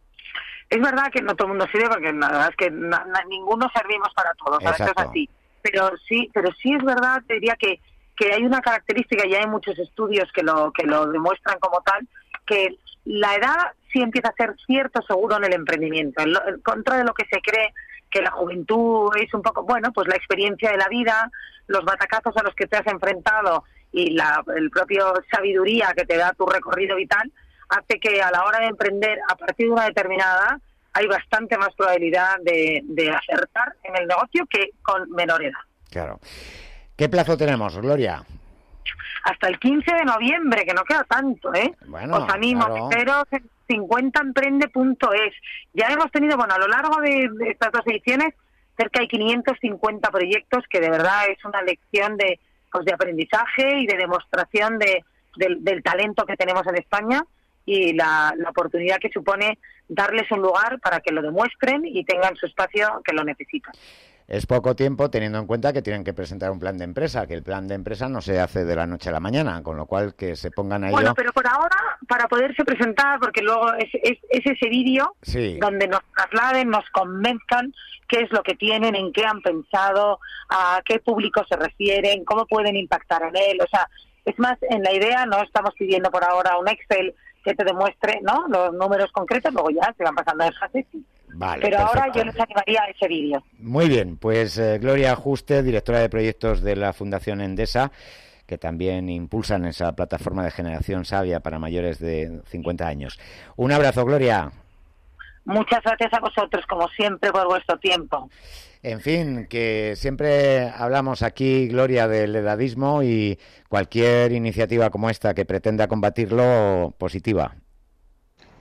Es verdad que no todo el mundo sirve, porque la verdad es que na, na, ninguno servimos para todos, ¿sabes? Esto es así. Pero sí, pero sí es verdad, te diría que que hay una característica, ya hay muchos estudios que lo que lo demuestran como tal, que la edad sí empieza a ser cierto seguro en el emprendimiento, en, lo, en contra de lo que se cree que la juventud es un poco, bueno, pues la experiencia de la vida, los batacazos a los que te has enfrentado y la el propio sabiduría que te da tu recorrido vital, hace que a la hora de emprender a partir de una determinada edad hay bastante más probabilidad de, de acertar en el negocio que con menor edad. Claro. ¿Qué plazo tenemos, Gloria? Hasta el quince de noviembre, que no queda tanto, ¿eh? Bueno, os animo, claro. Pero cincuenta emprende punto es. Ya hemos tenido, bueno, a lo largo de, de estas dos ediciones, cerca de quinientos cincuenta proyectos, que de verdad es una lección de, pues, de aprendizaje y de demostración de, del, del talento que tenemos en España y la, la oportunidad que supone darles un lugar para que lo demuestren y tengan su espacio que lo necesitan. Es poco tiempo teniendo en cuenta que tienen que presentar un plan de empresa, que el plan de empresa no se hace de la noche a la mañana, con lo cual que se pongan a ello. Bueno, pero por ahora, para poderse presentar, porque luego es, es, es ese vídeo sí. donde nos trasladen, nos convenzcan qué es lo que tienen, en qué han pensado, a qué público se refieren, cómo pueden impactar en él. O sea, es más, en la idea no estamos pidiendo por ahora un Excel que te demuestre, ¿no?, los números concretos, luego ya se van pasando de fases. Vale, pero perfecto. Ahora yo les animaría a ese vídeo. Muy bien, pues eh, Gloria Juste, directora de proyectos de la Fundación Endesa, que también impulsan esa plataforma de generación sabia para mayores de cincuenta años. Un abrazo, Gloria. Muchas gracias a vosotros, como siempre, por vuestro tiempo. En fin, que siempre hablamos aquí, Gloria, del edadismo y cualquier iniciativa como esta que pretenda combatirlo, positiva.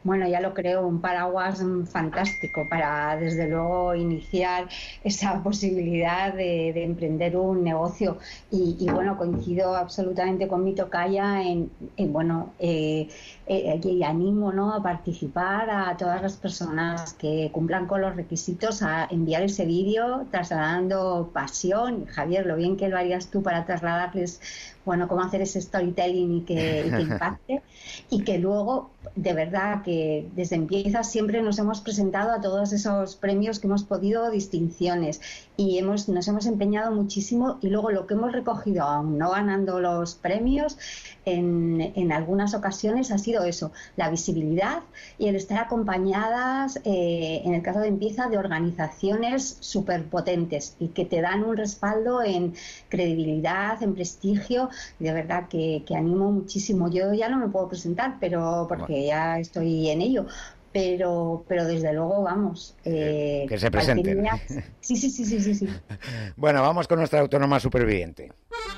bueno, ya lo creo, un paraguas fantástico para, desde luego, iniciar esa posibilidad de, de emprender un negocio. Y, y, bueno, coincido absolutamente con mi tocaya en, en bueno, eh, eh, y animo, ¿no?, a participar a todas las personas que cumplan con los requisitos a enviar ese vídeo trasladando pasión. Javier, lo bien que lo harías tú para trasladarles, bueno, cómo hacer ese storytelling y que, y que impacte, y que luego, de verdad, que desde Empieza siempre nos hemos presentado a todos esos premios que hemos podido, distinciones, y hemos nos hemos empeñado muchísimo, y luego lo que hemos recogido, aún no ganando los premios, en, en algunas ocasiones ha sido eso, la visibilidad y el estar acompañadas, eh, en el caso de Empieza, de organizaciones súper potentes y que te dan un respaldo en credibilidad, en prestigio. De verdad que, que animo muchísimo. Yo ya no me puedo presentar, pero porque bueno, ya estoy en ello. Pero, pero desde luego, vamos. Eh, que se presenten. Sí, sí, sí, sí, sí, sí. Bueno, vamos con nuestra autónoma superviviente.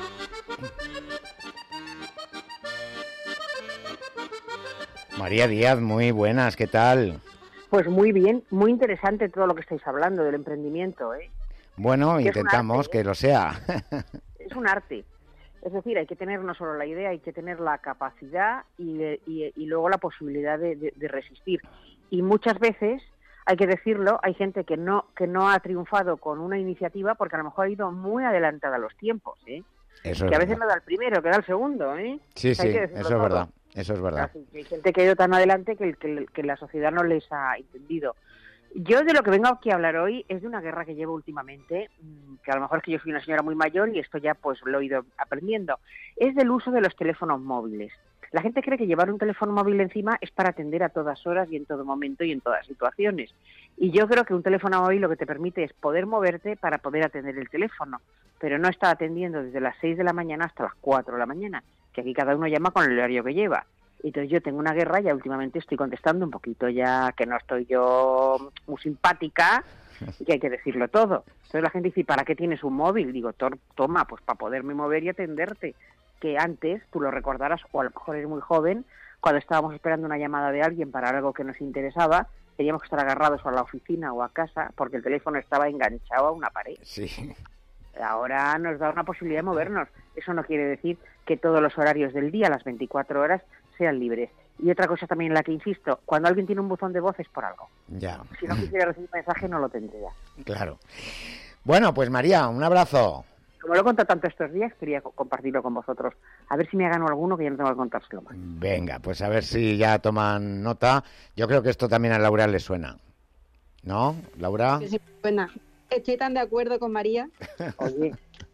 María Díaz, muy buenas, ¿qué tal? Pues muy bien, muy interesante todo lo que estáis hablando del emprendimiento, ¿eh? Bueno, que intentamos arte, que ¿eh? lo sea. Es un arte. Es decir, hay que tener no solo la idea, hay que tener la capacidad y, y, y luego la posibilidad de, de, de resistir. Y muchas veces, hay que decirlo, hay gente que no que no ha triunfado con una iniciativa porque a lo mejor ha ido muy adelantada a los tiempos, ¿eh? Eso que es a veces verdad. no da el primero, que da el segundo, ¿eh? Sí, sí, eso es verdad, eso es verdad. Así que hay gente que ha ido tan adelante que, que, que la sociedad no les ha entendido. Yo de lo que vengo aquí a hablar hoy es de una guerra que llevo últimamente, que a lo mejor es que yo soy una señora muy mayor y esto ya pues lo he ido aprendiendo. Es del uso de los teléfonos móviles. La gente cree que llevar un teléfono móvil encima es para atender a todas horas y en todo momento y en todas situaciones. Y yo creo que un teléfono móvil lo que te permite es poder moverte para poder atender el teléfono, pero no estar atendiendo desde las seis de la mañana hasta las cuatro de la mañana, que aquí cada uno llama con el horario que lleva. Entonces yo tengo una guerra, ya últimamente estoy contestando un poquito ya que no estoy yo muy simpática y que hay que decirlo todo. Entonces la gente dice, ¿para qué tienes un móvil? Digo, toma, pues para poderme mover y atenderte. Que antes, tú lo recordarás, o a lo mejor eres muy joven, cuando estábamos esperando una llamada de alguien para algo que nos interesaba, teníamos que estar agarrados a la oficina o a casa porque el teléfono estaba enganchado a una pared. Sí. Ahora nos da una posibilidad de movernos. Eso no quiere decir que todos los horarios del día, las veinticuatro horas, sean libres. Y otra cosa también en la que insisto, cuando alguien tiene un buzón de voz es por algo. Ya. Si no quisiera recibir mensaje no lo tendría. Claro. Bueno, pues María, un abrazo. Como lo he contado tanto estos días, quería compartirlo con vosotros. A ver si me hagan alguno que ya no tengo que contárselo más. Venga, pues a ver si ya toman nota. Yo creo que esto también a Laura le suena. ¿No, Laura? Sí, sí, suena. Estoy tan de acuerdo con María. Oye.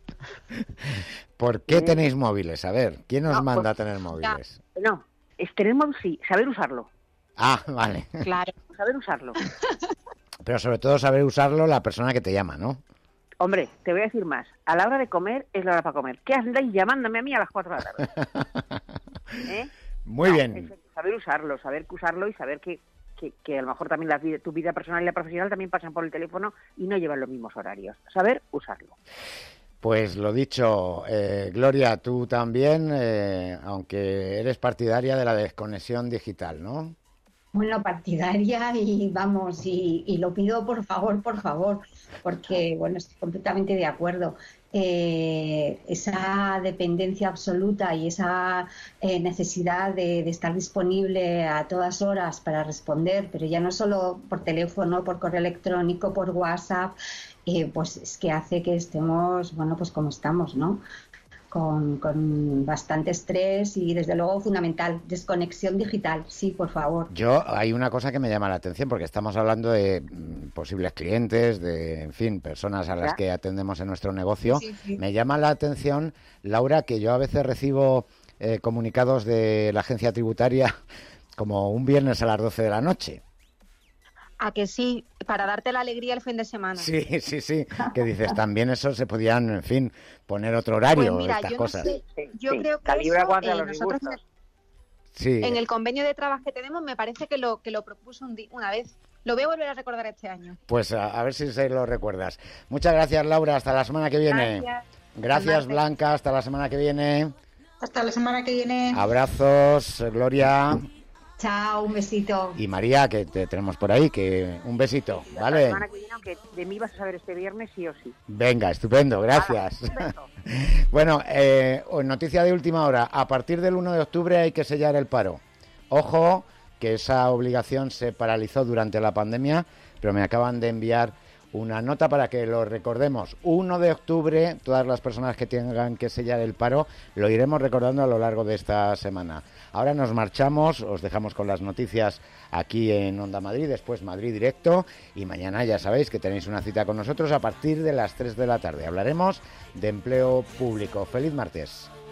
¿Por qué tenéis móviles? A ver, ¿quién os no, manda pues, a tener móviles? Ya, no, es tener móvil sí, saber usarlo. Ah, vale. Claro. Saber usarlo. Pero sobre todo saber usarlo la persona que te llama, ¿no? Hombre, te voy a decir más. A la hora de comer es la hora para comer. ¿Qué andáis llamándome a mí a las cuatro de la tarde? ¿Eh? Muy no, bien. Saber usarlo, saber usarlo y saber que, que, que a lo mejor también la vida, tu vida personal y la profesional también pasan por el teléfono y no llevan los mismos horarios. Saber usarlo. Pues lo dicho, eh, Gloria, tú también, eh, aunque eres partidaria de la desconexión digital, ¿no? Bueno, partidaria y vamos, y, y lo pido por favor, por favor, porque, bueno, estoy completamente de acuerdo. Eh, esa dependencia absoluta y esa eh, necesidad de, de estar disponible a todas horas para responder, pero ya no solo por teléfono, por correo electrónico, por WhatsApp, eh, pues es que hace que estemos, bueno, pues como estamos, ¿no? Con, con bastante estrés y, desde luego, fundamental, desconexión digital. Sí, por favor. Yo, hay una cosa que me llama la atención, porque estamos hablando de mm, posibles clientes, de, en fin, personas a las ¿Ya? que atendemos en nuestro negocio. Sí, sí. Me llama la atención, Laura, que yo a veces recibo eh, comunicados de la agencia tributaria como un viernes a las doce de la noche. A que sí, para darte la alegría el fin de semana. Sí, sí, sí, que dices, también eso se podían, en fin, poner otro horario, pues mira, estas yo cosas. No sé, yo sí, creo que eso, eh, nosotros en el, sí. en el convenio de trabajo que tenemos me parece que lo que lo propuso un di- una vez. Lo voy a volver a recordar este año. Pues a, a ver si se lo recuerdas. Muchas gracias, Laura, hasta la semana que viene. Gracias, gracias Blanca, hasta la semana que viene. Hasta la semana que viene. Abrazos, Gloria. Chao, un besito. Y María, que te tenemos por ahí, que un besito, ¿vale? La semana que viene, aunque de mí vas a saber este viernes sí o sí. Venga, estupendo, gracias. Vale, bueno, eh, noticia de última hora. A partir del uno de octubre hay que sellar el paro. Ojo, que esa obligación se paralizó durante la pandemia, pero me acaban de enviar una nota para que lo recordemos. uno de octubre, todas las personas que tengan que sellar el paro, lo iremos recordando a lo largo de esta semana. Ahora nos marchamos, os dejamos con las noticias aquí en Onda Madrid, después Madrid Directo, y mañana ya sabéis que tenéis una cita con nosotros a partir de las tres de la tarde. Hablaremos de empleo público. ¡Feliz martes!